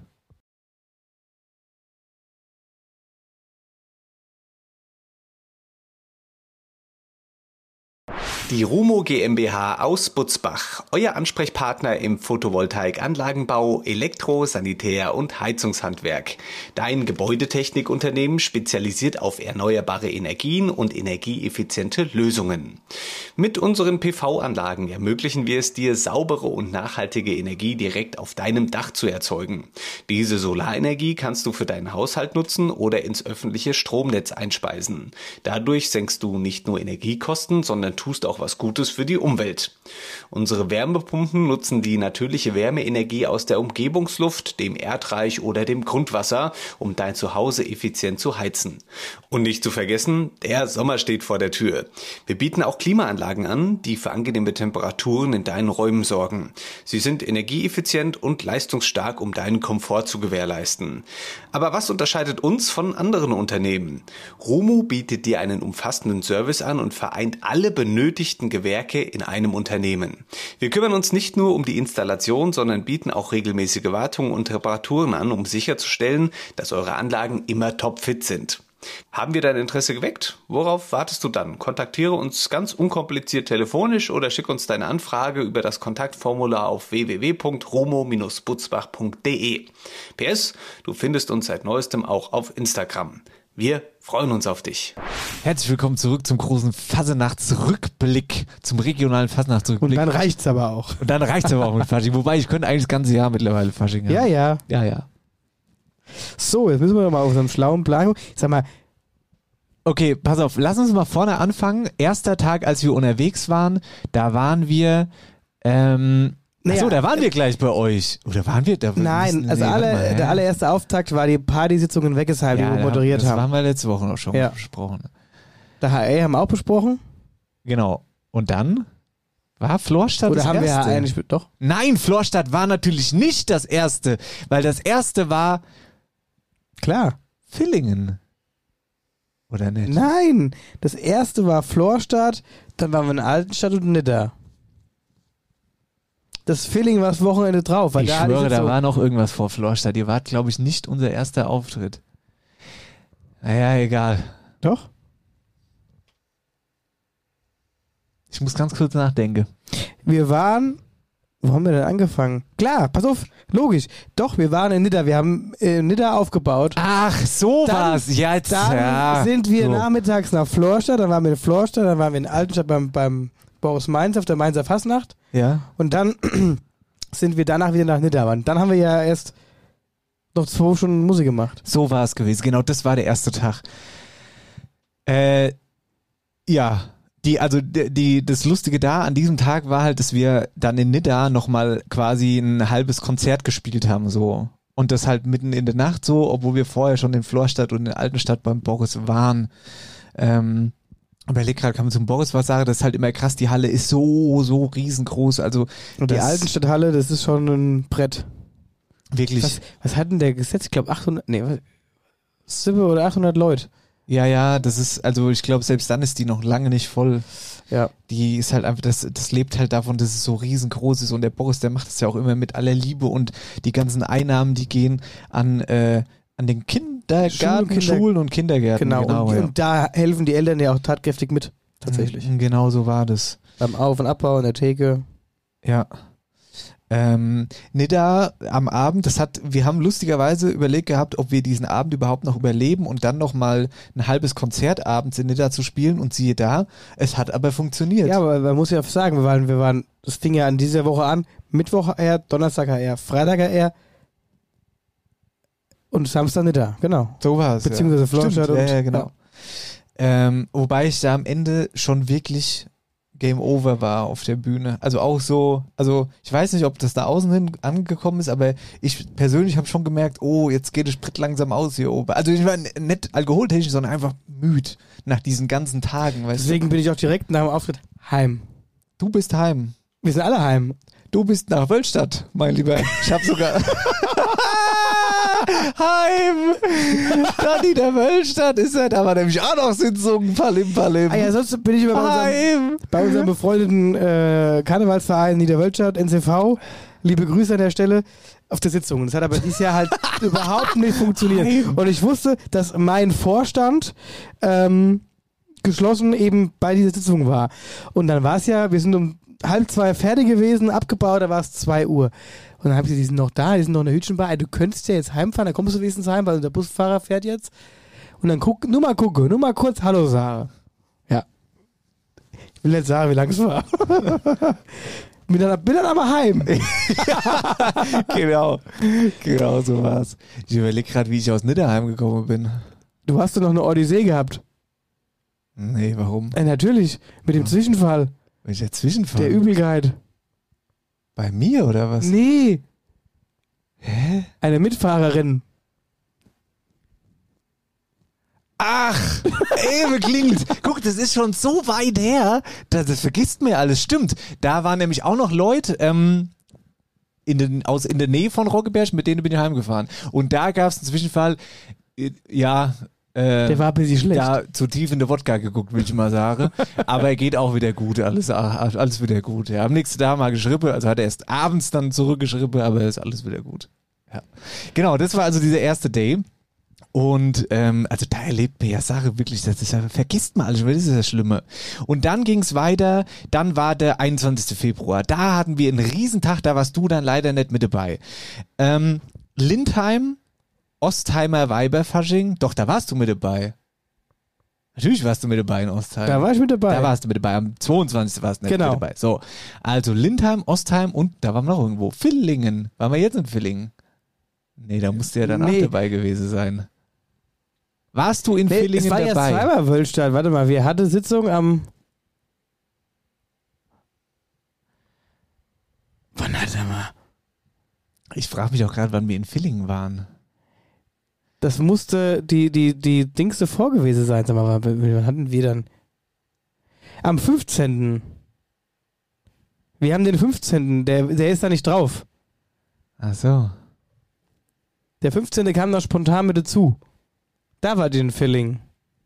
Die Rumo GmbH aus Butzbach, euer Ansprechpartner im Photovoltaikanlagenbau, Elektro-, Sanitär- und Heizungshandwerk. Dein Gebäudetechnikunternehmen spezialisiert auf erneuerbare Energien und energieeffiziente Lösungen. Mit unseren P V-Anlagen ermöglichen wir es dir, saubere und nachhaltige Energie direkt auf deinem Dach zu erzeugen. Diese Solarenergie kannst du für deinen Haushalt nutzen oder ins öffentliche Stromnetz einspeisen. Dadurch senkst du nicht nur Energiekosten, sondern tust auch was Gutes für die Umwelt. Unsere Wärmepumpen nutzen die natürliche Wärmeenergie aus der Umgebungsluft, dem Erdreich oder dem Grundwasser, um dein Zuhause effizient zu heizen. Und nicht zu vergessen, der Sommer steht vor der Tür. Wir bieten auch Klimaanlagen an, die für angenehme Temperaturen in deinen Räumen sorgen. Sie sind energieeffizient und leistungsstark, um deinen Komfort zu gewährleisten. Aber was unterscheidet uns von anderen Unternehmen? Rumo bietet dir einen umfassenden Service an und vereint alle benötigten Gewerke in einem Unternehmen. Wir kümmern uns nicht nur um die Installation, sondern bieten auch regelmäßige Wartungen und Reparaturen an, um sicherzustellen, dass eure Anlagen immer topfit sind. Haben wir dein Interesse geweckt? Worauf wartest du dann? Kontaktiere uns ganz unkompliziert telefonisch oder schick uns deine Anfrage über das Kontaktformular auf w w w punkt rumo Bindestrich butzbach punkt d e. P S. Du findest uns seit neuestem auch auf Instagram. Wir freuen uns auf dich. Herzlich willkommen zurück zum großen Fasernachtsrückblick, zum regionalen Und Fasernachtsrückblick. dann reicht's aber auch. Und dann reicht's aber auch mit Fasching. Wobei, ich könnte eigentlich das ganze Jahr mittlerweile Fasching haben. Ja, ja. Ja, ja. So, jetzt müssen wir noch mal auf unserem schlauen Plan gucken. Sag mal, Okay, pass auf, lass uns mal vorne anfangen. Erster Tag, als wir unterwegs waren, da waren wir, ähm, Naja, achso, da waren wir gleich bei euch. Oder waren wir da? Nein, müssen, also nee, alle, warte mal, der hä? allererste Auftakt war die Partysitzung in Weggesheim, die ja, wir da moderiert das haben. Das haben wir letzte Woche noch schon Ja. besprochen. Der H A haben wir auch besprochen. Genau. Und dann war Florstadt Oder das haben wir erste? H A nicht, doch? Nein, Florstadt war natürlich nicht das erste, weil das erste war Klar. Villingen. Oder nicht? Nein, das erste war Florstadt, dann waren wir in Altenstadt und Nidda. Das Feeling war das Wochenende drauf. Weil Ich da hatte schwöre, jetzt da so, war noch irgendwas vor Florstadt. Ihr wart, glaube ich, nicht unser erster Auftritt. Naja, egal. Doch? Ich muss ganz kurz nachdenken. Wir waren, wo haben wir denn angefangen? Klar, pass auf, logisch. Doch, wir waren in Nidda, wir haben in Nidda aufgebaut. Ach, so Dann- war's. Ja, jetzt, Dann ja. sind wir so. nachmittags nach Florstadt, dann waren wir in Florstadt, dann waren wir in Altenstadt beim, beim Boris Mainz auf der Mainzer Fastnacht Ja. und dann sind wir danach wieder nach Nidda. Und dann haben wir ja erst noch zwei Stunden Musik gemacht. So war es gewesen. Genau, das war der erste Tag. Äh, ja. Die, also die, die, das Lustige da an diesem Tag war halt, dass wir dann in Nidda nochmal quasi ein halbes Konzert gespielt haben, so. Und das halt mitten in der Nacht so, obwohl wir vorher schon in Florstadt und in Altenstadt beim Boris waren. Ähm, überleg gerade, kann man zum Boris was sagen? Das ist halt immer krass, die Halle ist so, so riesengroß, also Und die das- Altenstadthalle, das ist schon ein Brett. wirklich. Was, was hat denn der gesetzt? Ich glaube achthundert, nee, was- siebhundert oder achthundert Leute. Ja, ja, das ist, also ich glaube, selbst dann ist die noch lange nicht voll. Ja. Die ist halt einfach, das, das lebt halt davon, dass es so riesengroß ist und der Boris, der macht das ja auch immer mit aller Liebe und die ganzen Einnahmen, die gehen an, äh, an den Kindergarten, Schulen, Kinder- Schulen und Kindergärten. Genau, genau und, ja. und da helfen die Eltern ja auch tatkräftig mit, tatsächlich. Mhm, Genau so war das. Beim Auf- und Abbau in der Theke. Ja. Ähm, Nidda am Abend, das hat, wir haben lustigerweise überlegt gehabt, ob wir diesen Abend überhaupt noch überleben und dann noch mal ein halbes Konzert abends in Nidda zu spielen und siehe da, es hat aber funktioniert. Ja, aber man muss ja sagen, wir waren, wir waren, das fing ja an dieser Woche an, Mittwoch H R, Donnerstag H R, Freitag H R und Samstag nicht da, genau. So war es. Beziehungsweise ja. Florstadt Stimmt, und- ja, ja, genau. ja. Ähm, wobei ich da am Ende schon wirklich Game Over war auf der Bühne. Also auch so, also ich weiß nicht, ob das da außen hin angekommen ist, aber ich persönlich habe schon gemerkt, oh, jetzt geht der Sprit langsam aus hier oben. Also ich war nicht alkoholtechnisch, sondern einfach müde nach diesen ganzen Tagen. Weißt Deswegen bin ich auch direkt nach dem Auftritt heim. du? Du bist heim. Wir sind alle heim. Du bist nach Wölstadt, mein Lieber. Ich habe sogar... Heim! Dani, der Wölstadt ist er. Da war nämlich auch noch Sitzungen, Palim Palim. Ah ja, sonst bin ich immer bei unserem, Heim! bei unserem befreundeten äh, Karnevalsverein Niederwölstadt, N C V. Liebe Grüße an der Stelle auf der Sitzung. Das hat aber dieses Jahr halt überhaupt nicht funktioniert. Und ich wusste, dass mein Vorstand ähm, geschlossen eben bei dieser Sitzung war. Und dann war es ja, wir sind um halb zwei fertig gewesen, abgebaut, da war es zwei Uhr. Und dann habe ich gesagt, die sind noch da, die sind noch in der Hütchenbar. Ey, du könntest ja jetzt heimfahren, dann kommst du wenigstens heim, weil der Busfahrer fährt jetzt. Und dann guck, nur mal gucke, nur mal kurz Hallo sagen. Ja. Ich will nicht sagen, wie lange es war. bin, dann, bin dann aber heim. Genau. Genau so war's. Ich überlege gerade, wie ich aus Nidderheim gekommen bin. Du hast doch noch eine Odyssee gehabt. Nee, warum? Äh, natürlich, mit dem Zwischenfall, Welcher Zwischenfall? der Übelkeit. Bei mir oder was? Nee, Hä? eine Mitfahrerin. Ach, Ewe klingelt. Guck, das ist schon so weit her, dass das vergisst mir alles. Stimmt. Da waren nämlich auch noch Leute ähm, in, den, aus, in der Nähe von Roggeberg, mit denen bin ich heimgefahren. Und da gab es einen Zwischenfall, äh, ja, äh, Der war ein bisschen schlecht. da zu tief in der Wodka geguckt, will ich mal sagen. Aber er geht auch wieder gut, alles, alles wieder gut. Ja, am nächsten Tag mal geschrieben, also hat er erst abends dann zurückgeschrieben, aber ist alles wieder gut. Ja. Genau, das war also dieser erste Day. Und ähm, also da erlebt man ja Sache wirklich, das ist ja, vergisst man alles, das ist das Schlimme. Und dann ging's weiter, dann war der einundzwanzigster Februar, da hatten wir einen Riesentag, da warst du dann leider nicht mit dabei. Ähm, Lindheim, Ostheimer Weiberfasching, doch, da warst du mit dabei. Natürlich warst du mit dabei in Ostheim. Da war ich mit dabei. Da warst du mit dabei, am zweiundzwanzigsten warst du nicht Genau. mit dabei. So, also Lindheim, Ostheim und da waren wir noch irgendwo. Villingen, waren wir jetzt in Villingen? Nee, da musste ja dann Nee. auch dabei gewesen sein. Warst du in Nee, Villingen es war dabei? ja zweimal Wölstadt. Warte mal, wir hatten Sitzung am... Wann hat er mal? Ich frage mich auch gerade, wann wir in Villingen waren. Das musste die, die, die Dingste vorgewesen sein. Sag mal, wann hatten wir dann? Am fünfzehnten Wir haben den fünfzehnten Der, der ist da nicht drauf. Ach so. Der fünfzehnte kam da spontan mit dazu. Da war die in Villingen.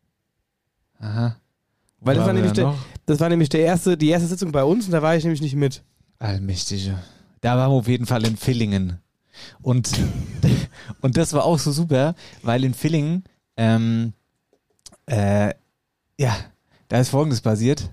Aha. Weil das war, Waren wir nämlich da der, noch? das war nämlich der erste, die erste Sitzung bei uns und da war ich nämlich nicht mit. Allmächtige. Da waren wir auf jeden Fall in Villingen. Und, und das war auch so super, weil in Villingen, ähm, äh, ja, da ist Folgendes passiert.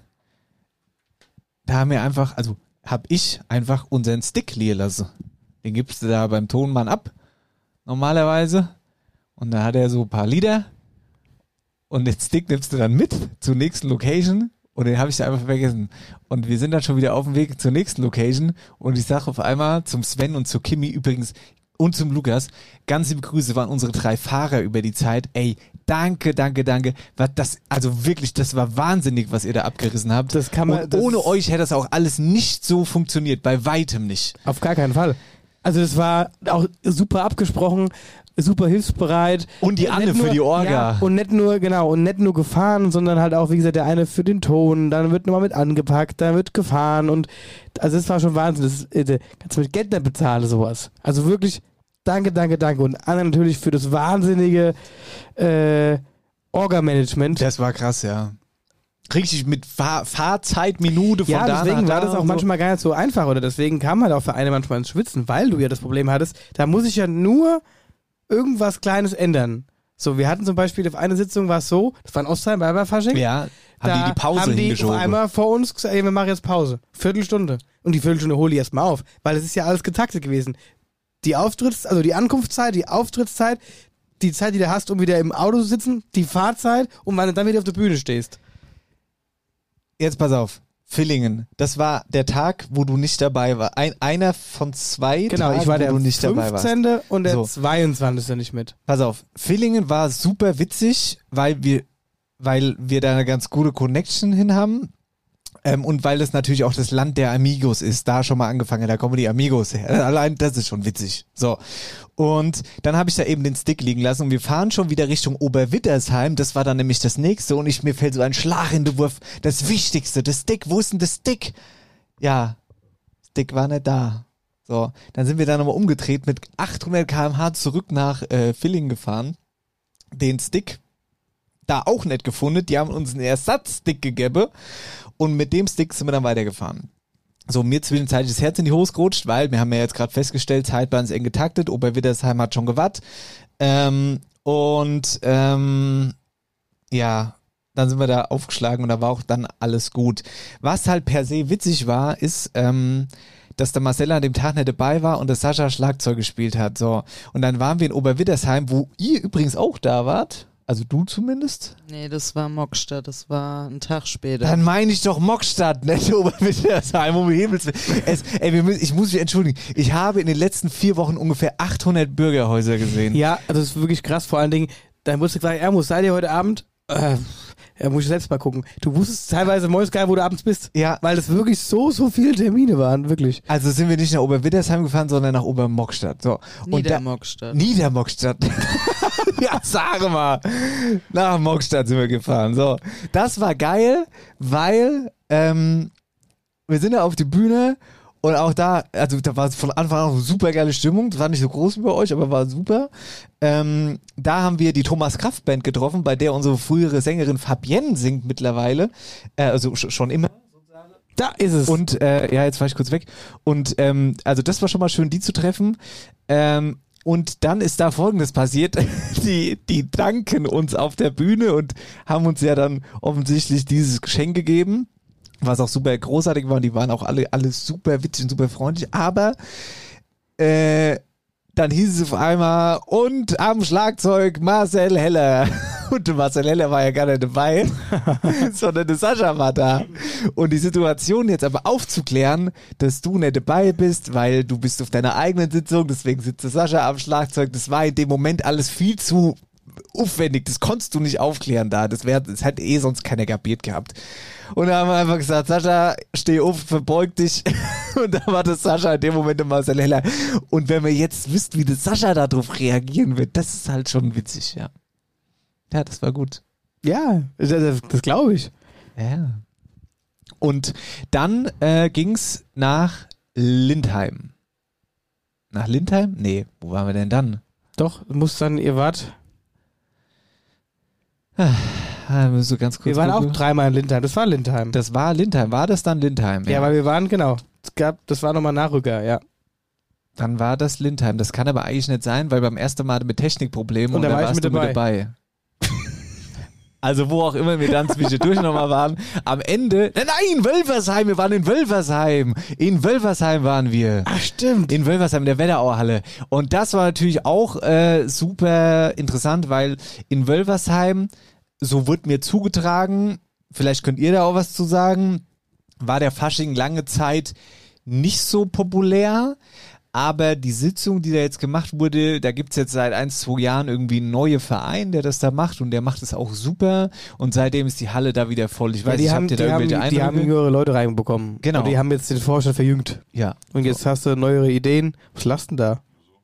Da haben wir einfach, also habe ich einfach unseren Stick liegen lassen. Den gibst du da beim Tonmann ab, normalerweise. Und da hat er so ein paar Lieder. Und den Stick nimmst du dann mit zur nächsten Location. Und den habe ich da einfach vergessen. Und wir sind dann schon wieder auf dem Weg zur nächsten Location. Und ich sage auf einmal zum Sven und zu Kimi übrigens und zum Lukas, ganz liebe Grüße waren unsere drei Fahrer über die Zeit. Ey, danke, danke, danke. Was das, also wirklich, das war wahnsinnig, was ihr da abgerissen habt. Das kann man, und das ohne euch hätte das auch alles nicht so funktioniert. Bei weitem nicht. Auf gar keinen Fall. Also das war auch super abgesprochen, super hilfsbereit. Und die Nicht Anne nur, für die Orga. Ja, und nicht nur, genau, und nicht nur gefahren, sondern halt auch, wie gesagt, der eine für den Ton, dann wird nochmal mit angepackt, dann wird gefahren und also das war schon Wahnsinn. Das ist, äh, kannst du mit Geld nicht bezahlen, sowas. Also wirklich, danke, danke, danke. Und Anne natürlich für das wahnsinnige äh, Orga-Management. Das war krass, ja. Richtig mit Fahr Fahrzeit, Minute von Ja, da deswegen nach war da das auch und so. manchmal gar nicht so einfach oder deswegen kam halt auch für eine manchmal ins Schwitzen, weil du ja das Problem hattest, da muss ich ja nur irgendwas Kleines ändern. So, wir hatten zum Beispiel auf einer Sitzung war es so, das war in Ostheim bei Fasching. Ja, haben da die die Pause haben die hingeschoben. auf einmal vor uns gesagt, ey, wir machen jetzt Pause. Viertelstunde. Und die Viertelstunde hole ich erstmal auf, weil es ist ja alles getaktet gewesen. Die Auftritts-, also die Ankunftszeit, die Auftrittszeit, die Zeit, die du hast, um wieder im Auto zu sitzen, die Fahrzeit und wann du dann wieder auf der Bühne stehst. Jetzt pass auf, Villingen, das war der Tag, wo du nicht dabei warst. Ein, einer von zwei Genau, Tagen, ich war der wo du nicht dabei warst. fünfzehnte und der So. zweiundzwanzigste nicht mit. Pass auf, Villingen war super witzig, weil wir, weil wir da eine ganz gute Connection hin haben. Ähm, und weil es natürlich auch das Land der Amigos ist, da schon mal angefangen, da kommen die Amigos her. Allein das ist schon witzig. So. Und dann habe ich da eben den Stick liegen lassen und wir fahren schon wieder Richtung Oberwittersheim. Das war dann nämlich das nächste und ich, mir fällt so ein Schlag in den Wurf. Das Wichtigste, das Stick, wo ist denn das Stick? Ja, Stick war nicht da. So, dann sind wir da nochmal umgedreht mit achthundert Kilometer pro Stunde zurück nach äh, Villingen gefahren. Den Stick da auch nicht gefunden. Die haben uns einen Ersatzstick gegeben und mit dem Stick sind wir dann weitergefahren. So, mir zwischenzeitlich das Herz in die Hose gerutscht, weil wir haben ja jetzt gerade festgestellt, Zeitplan ist eng getaktet, Oberwittersheim hat schon gewatt. Ähm, und ähm, ja, dann sind wir da aufgeschlagen und da war auch dann alles gut. Was halt per se witzig war, ist, ähm, dass der Marcella an dem Tag nicht dabei war und der Sascha Schlagzeug gespielt hat. So, und dann waren wir in Oberwittersheim, wo ihr übrigens auch da wart. Also du zumindest? Nee, das war Mockstadt, das war ein Tag später. Dann meine ich doch Mockstadt, nicht Oberwittersheim, um Himmels Willen. Es, ey, wir müssen, ich muss mich entschuldigen, ich habe in den letzten vier Wochen ungefähr achthundert Bürgerhäuser gesehen. Ja, also das ist wirklich krass. Vor allen Dingen, da musst du sagen, Ermus, seid ihr heute Abend? Äh, ja, muss ich selbst mal gucken. Du wusstest teilweise morgens gar nicht, wo du abends bist. Ja. Weil das wirklich so, so viele Termine waren, wirklich. Also sind wir nicht nach Oberwittersheim gefahren, sondern nach Obermockstadt. So. Und da- Niedermockstadt. Niedermockstadt. Ja, sage mal. Nach Mockstadt sind wir gefahren. So, das war geil, weil ähm, wir sind ja auf die Bühne und auch da, also da war von Anfang an eine super geile Stimmung. Das war nicht so groß wie bei euch, aber war super. Ähm, da haben wir die Thomas Kraft Band getroffen, bei der unsere frühere Sängerin Fabienne singt mittlerweile. Äh, also sch- schon immer. Da ist es. Und äh, ja, jetzt war ich kurz weg. Und ähm, also das war schon mal schön, die zu treffen. Ähm, und dann ist da Folgendes passiert. Die, die danken uns auf der Bühne und haben uns ja dann offensichtlich dieses Geschenk gegeben, was auch super großartig war. Und die waren auch alle, alle super witzig und super freundlich. Aber äh, dann hieß es auf einmal, und am Schlagzeug Marcel Heller. Und der Marcel Heller war ja gar nicht dabei, sondern der Sascha war da. Und die Situation jetzt aber aufzuklären, dass du nicht dabei bist, weil du bist auf deiner eigenen Sitzung, deswegen sitzt der Sascha am Schlagzeug, das war in dem Moment alles viel zu aufwendig, das konntest du nicht aufklären da, das wäre, das hätte eh sonst keiner kapiert gehabt. Und da haben wir einfach gesagt, Sascha, steh auf, verbeug dich. Und da war das Sascha in dem Moment immer Marcel Heller. Und wenn wir jetzt wisst, wie das Sascha darauf reagieren wird, das ist halt schon witzig, ja. Ja, das war gut. Ja, das, das, das glaube ich. Ja. Und dann äh, ging's nach Lindheim. Nach Lindheim? Nee, wo waren wir denn dann? Doch, muss dann, ihr wart... Ah, müssen wir ganz kurz Wir waren gucken. auch dreimal in Lindheim. Das war Lindheim. Das war Lindheim. War das dann Lindheim? Ja, weil wir waren, genau. Es gab, das war nochmal Nachrücker, ja. Dann war das Lindheim. Das kann aber eigentlich nicht sein, weil beim ersten Mal mit Technikproblemen Und und, da da war ich warst mit du mit dabei. dabei. Also wo auch immer wir dann zwischendurch nochmal waren. Am Ende, nein, nein, Wölfersheim, wir waren in Wölfersheim. In Wölfersheim waren wir. Ach, stimmt. In Wölfersheim, in der Wetterauhalle. Und das war natürlich auch äh, super interessant, weil in Wölfersheim, so wird mir zugetragen, vielleicht könnt ihr da auch was zu sagen, war der Fasching lange Zeit nicht so populär. Aber die Sitzung, die da jetzt gemacht wurde, da gibt's jetzt seit ein, zwei Jahren irgendwie einen neuen Verein, der das da macht und der macht es auch super und seitdem ist die Halle da wieder voll. Ich weiß, ja, die ich haben, habt ihr da die irgendwelche haben, die haben Eindrücke? jüngere Leute reinbekommen. Genau. Und die haben jetzt den Vorstand verjüngt. Ja. Und jetzt hast du neuere Ideen. Was lachst du denn da?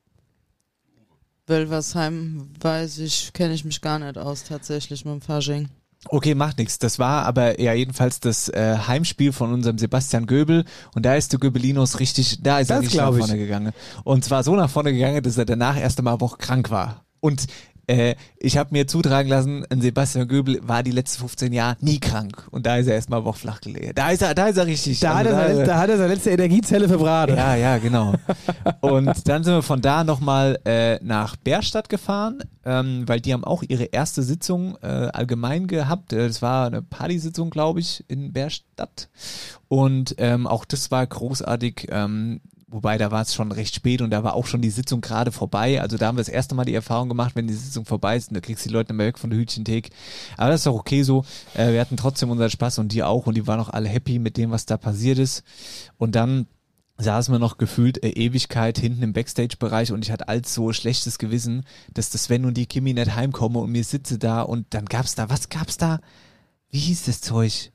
Wölversheim, weiß ich, kenne ich mich gar nicht aus, tatsächlich mit dem Fasching. Okay, macht nichts. Das war aber ja jedenfalls das äh, Heimspiel von unserem Sebastian Göbel und da ist der Göbelinos richtig, da ist er Das richtig nach glaub ich. vorne gegangen. Und zwar so nach vorne gegangen, dass er danach erst einmal eine Woche krank war. Und äh, ich habe mir zutragen lassen, ein Sebastian Göbel war die letzten fünfzehn Jahre nie krank. Und da ist er erstmal eine Woche flach gelegen. Da ist er, da ist er richtig. Da, also hat, er da, seine, da hat er seine letzte Energiezelle verbraten. Ja, ja, genau. Und dann sind wir von da nochmal äh, nach Bärstadt gefahren, ähm, weil die haben auch ihre erste Sitzung äh, allgemein gehabt. Äh, Das war eine Partysitzung, glaube ich, in Bärstadt. Und ähm, auch das war großartig. Ähm, Wobei, da war es schon recht spät und da war auch schon die Sitzung gerade vorbei. Also da haben wir das erste Mal die Erfahrung gemacht, wenn die Sitzung vorbei ist, und da kriegst du die Leute nicht mehr weg von der Hütchenthek. Aber das ist doch okay so. Äh, wir hatten trotzdem unseren Spaß und die auch und die waren auch alle happy mit dem, was da passiert ist. Und dann saßen wir noch gefühlt äh, Ewigkeit hinten im Backstage-Bereich und ich hatte als so schlechtes Gewissen, dass das Sven und die Kimi nicht heimkommen und mir sitze da und dann gab's da, was gab's da? Wie hieß das Zeug?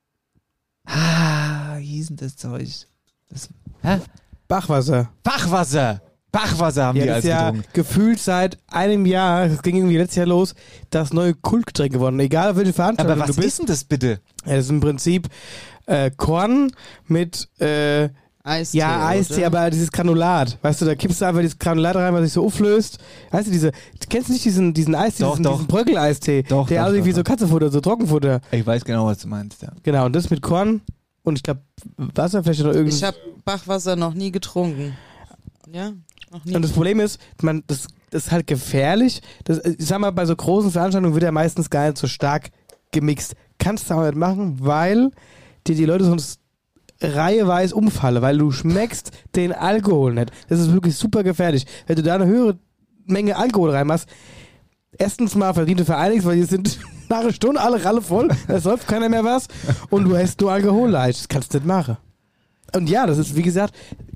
Ah, wie hieß denn das Zeug? Das, hä? Bachwasser. Bachwasser! Bachwasser haben Ja, die das als ist ja getrunken. gefühlt seit einem Jahr, das ging irgendwie letztes Jahr los, das neue Kultgetränk geworden. Egal, auf welche Veranstaltung Aber was du bist. ist denn das bitte? Ja, das ist im Prinzip äh, Korn mit äh, Eistee, ja, Eistee, oder? aber dieses Granulat. Weißt du, da kippst du einfach dieses Granulat rein, was sich so auflöst. Weißt du, diese, du kennst nicht diesen, diesen Eistee, Doch, diesen, doch. diesen Bröckel-Eistee, Doch, der doch, aussieht doch, wie so doch. Katzenfutter, so Trockenfutter. Ich weiß genau, was du meinst, ja. Genau, und das mit Korn und ich glaube Wasser, vielleicht noch irgendwie. Ich habe Bachwasser noch nie getrunken. Ja, noch nie. Und das Problem ist, man, das, das ist halt gefährlich. Das, ich sag mal, bei so großen Veranstaltungen wird ja meistens gar nicht so stark gemixt. Kannst du aber nicht machen, weil dir die Leute sonst reiheweise umfallen, weil du schmeckst den Alkohol nicht. Das ist wirklich super gefährlich. Wenn du da eine höhere Menge Alkohol reinmachst, erstens mal verdient du vereinigst, weil die sind nach einer Stunde alle Ralle voll, da säuft keiner mehr was und du hast nur Alkohol leicht. Das kannst du nicht machen. Und ja, das ist, wie gesagt,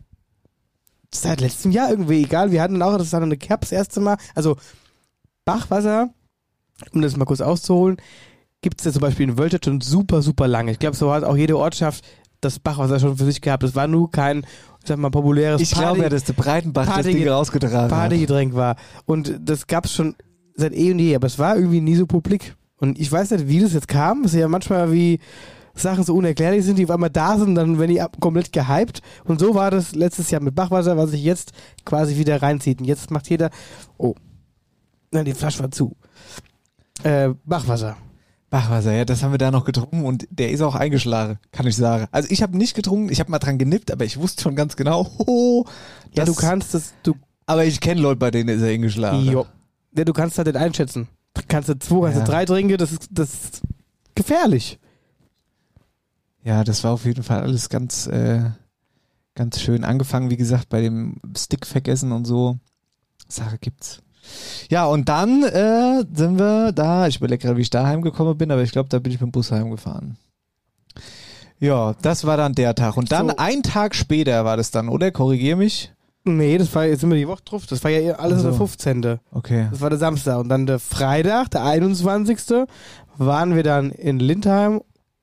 seit letztem Jahr irgendwie egal. Wir hatten auch, das war eine Kerb das erste Mal. Also Bachwasser, um das mal kurz auszuholen, gibt es ja zum Beispiel in Wölstadt schon super, super lange. Ich glaube, so hat auch jede Ortschaft das Bachwasser schon für sich gehabt. Das war nur kein, ich sag mal, populäres Ich glaube ja, dass der Breitenbach das Party- Ding rausgetragen hat. Partygetränk war. Und das gab es schon seit eh und je, aber es war irgendwie nie so publik. Und ich weiß nicht, wie das jetzt kam. Es ist ja manchmal wie Sachen so unerklärlich sind, die auf einmal da sind, dann werden die ab- komplett gehypt. Und so war das letztes Jahr mit Bachwasser, was sich jetzt quasi wieder reinzieht. Und jetzt macht jeder, oh, nein, die Flasche war zu. Äh, Bachwasser. Bachwasser, ja, das haben wir da noch getrunken und der ist auch eingeschlagen, kann ich sagen. Also ich habe nicht getrunken, ich habe mal dran genippt, aber ich wusste schon ganz genau, oh, Ja, das, du kannst das, du, aber ich kenne Leute, bei denen ist er eingeschlagen. jo. Ja, du kannst das nicht einschätzen. Kannst du zwei, kannst du Ja. drei trinken, das ist, das ist gefährlich. Ja, das war auf jeden Fall alles ganz, äh, ganz schön. Angefangen, wie gesagt, bei dem Stick vergessen und so. Sache gibt's. Ja, und dann äh, sind wir da, ich überlege gerade, wie ich da heimgekommen bin, aber ich glaube, da bin ich mit dem Bus heimgefahren. Ja, das war dann der Tag. Und dann So. ein Tag später war das dann, oder? Korrigier mich. Nee, das war jetzt immer die Woche drauf. Das war ja eher alles Ach so. der fünfzehnte Okay. Das war der Samstag. Und dann der Freitag, der einundzwanzigste waren wir dann in Lindheim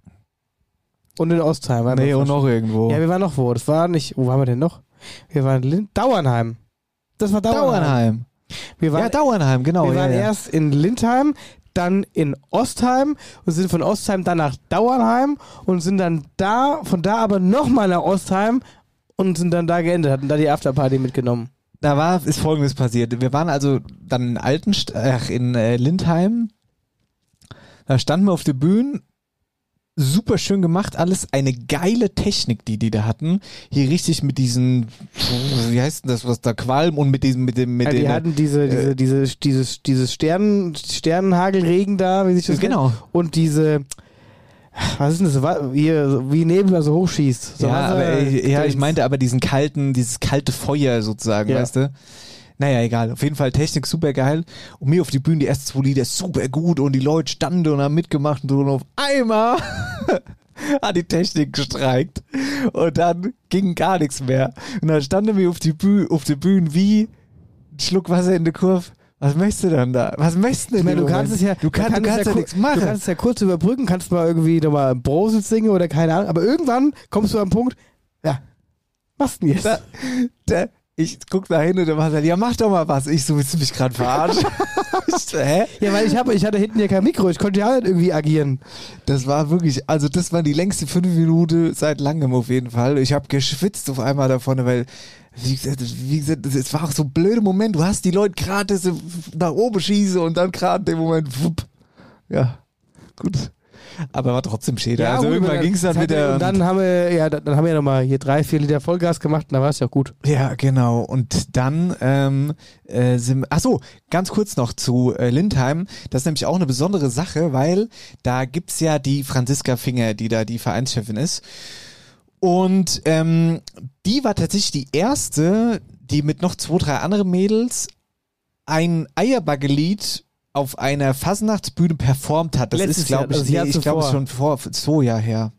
und in Ostheim. Waren Nee, wir und noch irgendwo. Ja, wir waren noch wo? Das war nicht, wo waren wir denn noch? Wir waren in Lind Dauernheim. Das war Dauernheim. Dauernheim. Wir waren, Ja, Dauernheim, genau. wir ja, waren ja. erst in Lindheim, dann in Ostheim und sind von Ostheim dann nach Dauernheim und sind dann da, von da aber nochmal nach Ostheim und sind dann da geendet, hatten da die Afterparty mitgenommen. Da war, ist Folgendes passiert. Wir waren also dann in Altenst ach, in äh, Lindheim. Da standen wir auf der Bühne. Super schön gemacht, alles. Eine geile Technik, die die da hatten. Hier richtig mit diesen, wie heißt denn das, was da Qualm und mit diesem, mit dem, mit Ja, die den, hatten diese, äh, diese, diese, dieses, dieses Sternen, Sternenhagelregen da, wie sich das Genau. nennt. Und diese, was ist denn das, Wa- wie, wie Nebel da so hochschießt. So ja, Wasser- aber, äh, ja, ich Gedöns. meinte aber diesen kalten, dieses kalte Feuer sozusagen, Ja. weißt du? Naja, egal. Auf jeden Fall Technik super geil. Und mir auf die Bühne die ersten zwei Lieder super gut und die Leute standen und haben mitgemacht und so. Und auf einmal hat die Technik gestreikt. Und dann ging gar nichts mehr. Und dann standen wir auf die Bühne, auf der Bühne wie ein Schluck Wasser in der Kurve. Was möchtest du denn da? Was möchtest du denn? Ich meine, du im kannst es Moment? ja, du, kann, du es kannst ja, ku- nichts machen. Du kannst es ja kurz überbrücken, kannst mal irgendwie nochmal Brosel singen oder keine Ahnung, aber irgendwann kommst du am Punkt, ja, was denn jetzt? Da, da, ich guck da hin und der Mann sagt, ja mach doch mal was. Ich so, willst du mich gerade verarschen? Ich so, hä? Ja, weil ich habe, ich hatte hinten ja kein Mikro, ich konnte ja nicht irgendwie agieren. Das war wirklich, also das war die längste fünf Minuten seit langem auf jeden Fall. Ich habe geschwitzt auf einmal davon, weil, wie gesagt, wie gesagt, es war auch so ein blöder Moment. Du hast die Leute gerade so nach oben schießen und dann gerade in dem Moment, wupp. Ja, gut. Aber war trotzdem schäder. Ja, also gut, irgendwann aber ging es dann das hat wieder. ja- Und dann haben wir, ja, dann haben wir nochmal hier drei, vier Liter Vollgas gemacht und dann war es ja gut. Ja, genau. Und dann ähm, äh, sind ach so, ganz kurz noch zu äh, Lindheim. Das ist nämlich auch eine besondere Sache, weil da gibt's ja die Franziska Finger, die da die Vereinschefin ist. Und ähm, die war tatsächlich die erste, die mit noch zwei, drei anderen Mädels ein Eierbagge-Lied auf einer Fasnachtsbühne performt hat. Das Letztes ist, glaube Jahr, ich, also das Jahr nee, ich glaube zuvor. schon vor so Jahr her.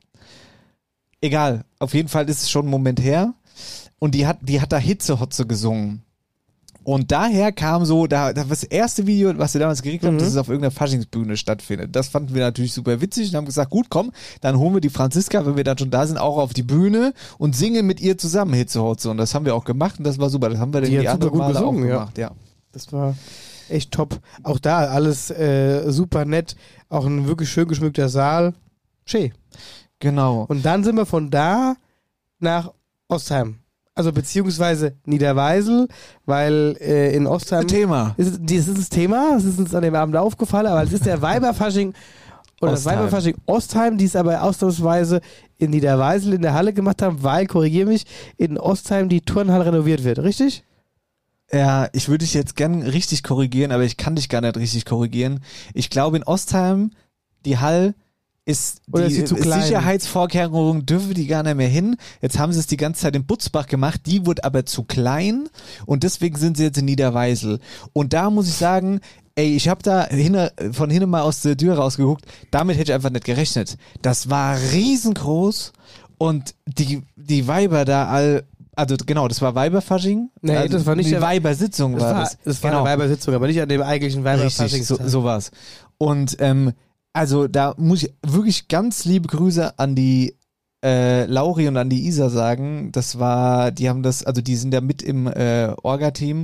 Egal, auf jeden Fall ist es schon ein Moment her. Und die hat, die hat da Hitzehotze gesungen. Und daher kam so, da, da das erste Video, was wir damals gekriegt haben, Mhm. dass es auf irgendeiner Faschingsbühne stattfindet. Das fanden wir natürlich super witzig und haben gesagt, gut, komm, dann holen wir die Franziska, wenn wir dann schon da sind, auch auf die Bühne und singen mit ihr zusammen Hitzehotze. Und das haben wir auch gemacht und das war super. Das haben wir dann Die die, hat super anderen gut Male gesungen, auch ja. gemacht, ja. Das war echt top. Auch da alles äh, super nett. Auch ein wirklich schön geschmückter Saal. Schön. Genau. Und dann sind wir von da nach Ostheim. Also beziehungsweise Niederweisel, weil äh, in Ostheim... Thema. Ist, es- das ist das Thema, das ist uns an dem Abend aufgefallen, aber es ist der Weiberfasching oder das Ostheim. Weiberfasching Ostheim, die es aber ausnahmsweise in Niederweisel in der Halle gemacht haben, weil, korrigiere mich, in Ostheim die Turnhalle renoviert wird, richtig? Ja, ich würde dich jetzt gern richtig korrigieren, aber ich kann dich gar nicht richtig korrigieren. Ich glaube, in Ostheim, die Hall ist Oder die ist sie zu klein? Sicherheitsvorkehrungen dürfen die gar nicht mehr hin. Jetzt haben sie es die ganze Zeit in Butzbach gemacht, die wurde aber zu klein und deswegen sind sie jetzt in Niederweisel. Und da muss ich sagen, ey, ich habe da hinne, von hinten mal aus der Tür rausgeguckt, damit hätte ich einfach nicht gerechnet. Das war riesengroß und die, die Weiber da all, also genau, das war Weiberfasching. Nee, also das war nicht die der- Weibersitzung Das war, war, das. das war genau. eine Weibersitzung, aber nicht an dem eigentlichen Richtig, Weiberfasching. so, so war's. Und ähm, also da muss ich wirklich ganz liebe Grüße an die äh, Lauri und an die Isa sagen. Das war, die haben das, also die sind da mit im äh, Orga-Team.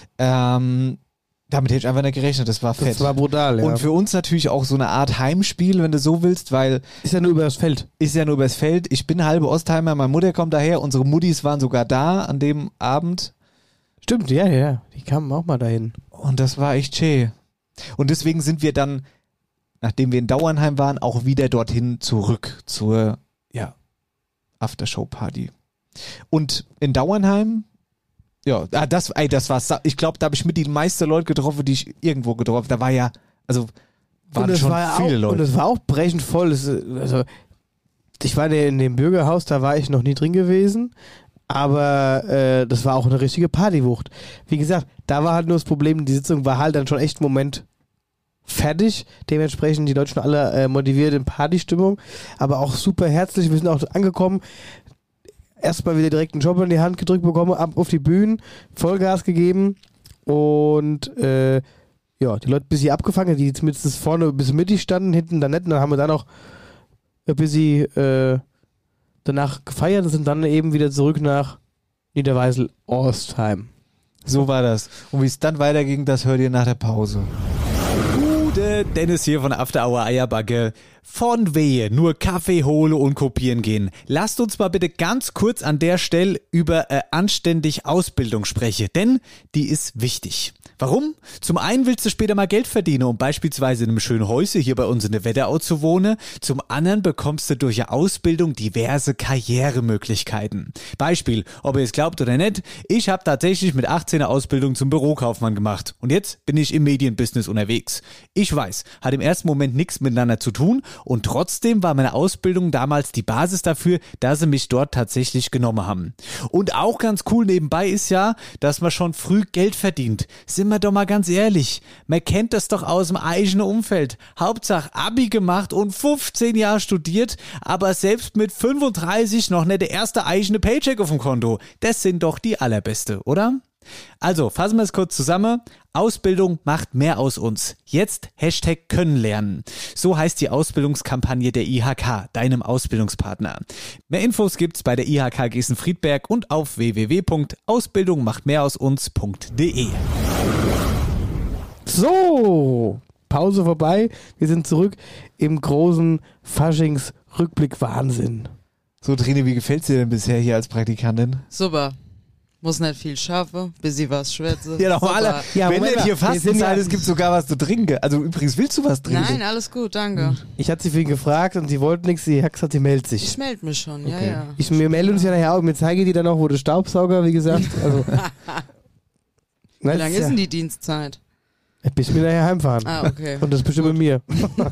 Ähm, damit hätte ich einfach nicht gerechnet, das war fett. Das war brutal, ja. Und für uns natürlich auch so eine Art Heimspiel, wenn du so willst, weil ist ja nur über das Feld. ist ja nur übers Feld. Ich bin halbe Ostheimer, meine Mutter kommt daher, unsere Muttis waren sogar da an dem Abend. Stimmt, ja, ja. Die kamen auch mal dahin. Und das war echt schön. Und deswegen sind wir dann, nachdem wir in Dauernheim waren, auch wieder dorthin zurück zur, ja, Aftershow-Party. Und in Dauernheim, ja, ah, das, ey, das war's. Ich glaube, da habe ich mit die meisten Leute getroffen, die ich irgendwo getroffen habe. Da war ja, also, waren es schon war ja viele auch, Leute. Und es war auch brechend voll. Es, also, ich war in dem Bürgerhaus, da war ich noch nie drin gewesen. Aber äh, das war auch eine richtige Partywucht. Wie gesagt, da war halt nur das Problem, die Sitzung war halt dann schon echt einen Moment fertig. Dementsprechend die Leute schon alle äh, motiviert in Partystimmung. Aber auch super herzlich. Wir sind auch angekommen. erstmal wieder direkt einen Job in die Hand gedrückt bekommen, ab auf die Bühnen, Vollgas gegeben und äh, ja, die Leute ein bisschen abgefangen, die zumindest vorne ein bisschen mittig standen, hinten dann nicht. Und dann haben wir dann auch ein bisschen äh, danach gefeiert und sind dann eben wieder zurück nach Niederweisel-Ostheim. So war das. Und wie es dann weiterging, das hört ihr nach der Pause. Gute Dennis hier von After Hour Eierbacke. Von wehe, nur Kaffee hole und kopieren gehen. Lasst uns mal bitte ganz kurz an der Stelle über äh, anständig Ausbildung sprechen, denn die ist wichtig. Warum? Zum einen willst du später mal Geld verdienen, um beispielsweise in einem schönen Häuschen hier bei uns in der Wetterau zu wohnen. Zum anderen bekommst du durch eine Ausbildung diverse Karrieremöglichkeiten. Beispiel, ob ihr es glaubt oder nicht, ich habe tatsächlich mit achtzehn eine Ausbildung zum Bürokaufmann gemacht. Und jetzt bin ich im Medienbusiness unterwegs. Ich weiß, hat im ersten Moment nichts miteinander zu tun und trotzdem war meine Ausbildung damals die Basis dafür, dass sie mich dort tatsächlich genommen haben. Und auch ganz cool nebenbei ist ja, dass man schon früh Geld verdient. Sind wir doch mal ganz ehrlich, man kennt das doch aus dem eigenen Umfeld. Hauptsache Abi gemacht und fünfzehn Jahre studiert, aber selbst mit fünfunddreißig noch nicht der erste eigene Paycheck auf dem Konto. Das sind doch die allerbeste, oder? Also, fassen wir es kurz zusammen. Ausbildung macht mehr aus uns. Jetzt Hashtag können lernen. So heißt die Ausbildungskampagne der I H K, deinem Ausbildungspartner. Mehr Infos gibt's bei der I H K Gießen-Friedberg und auf w w w punkt ausbildung macht mehr aus uns punkt d e. So, Pause vorbei. Wir sind zurück im großen Faschings-Rückblick-Wahnsinn. So, Trine, wie gefällt's dir denn bisher hier als Praktikantin? Super. Muss nicht viel schaffen, bis sie was schwätze. Ja, normal. Ja, wenn nicht hier Fastenzeit ist, gibt es sogar was zu trinken. Also übrigens, willst du was trinken? Nein, alles gut, danke. Ich hatte sie für ihn gefragt und sie wollte nichts. Sie hat gesagt, sie meldet sich. Ich melde mich schon, ja, okay. ja. Ich, wir melden uns ja nachher auch. Mir zeige die dann auch, wo der Staubsauger, wie gesagt. Also, wie lange ist denn die Dienstzeit? Bis wir nachher heimfahren. Ah, okay. Und das bestimmt bei mir.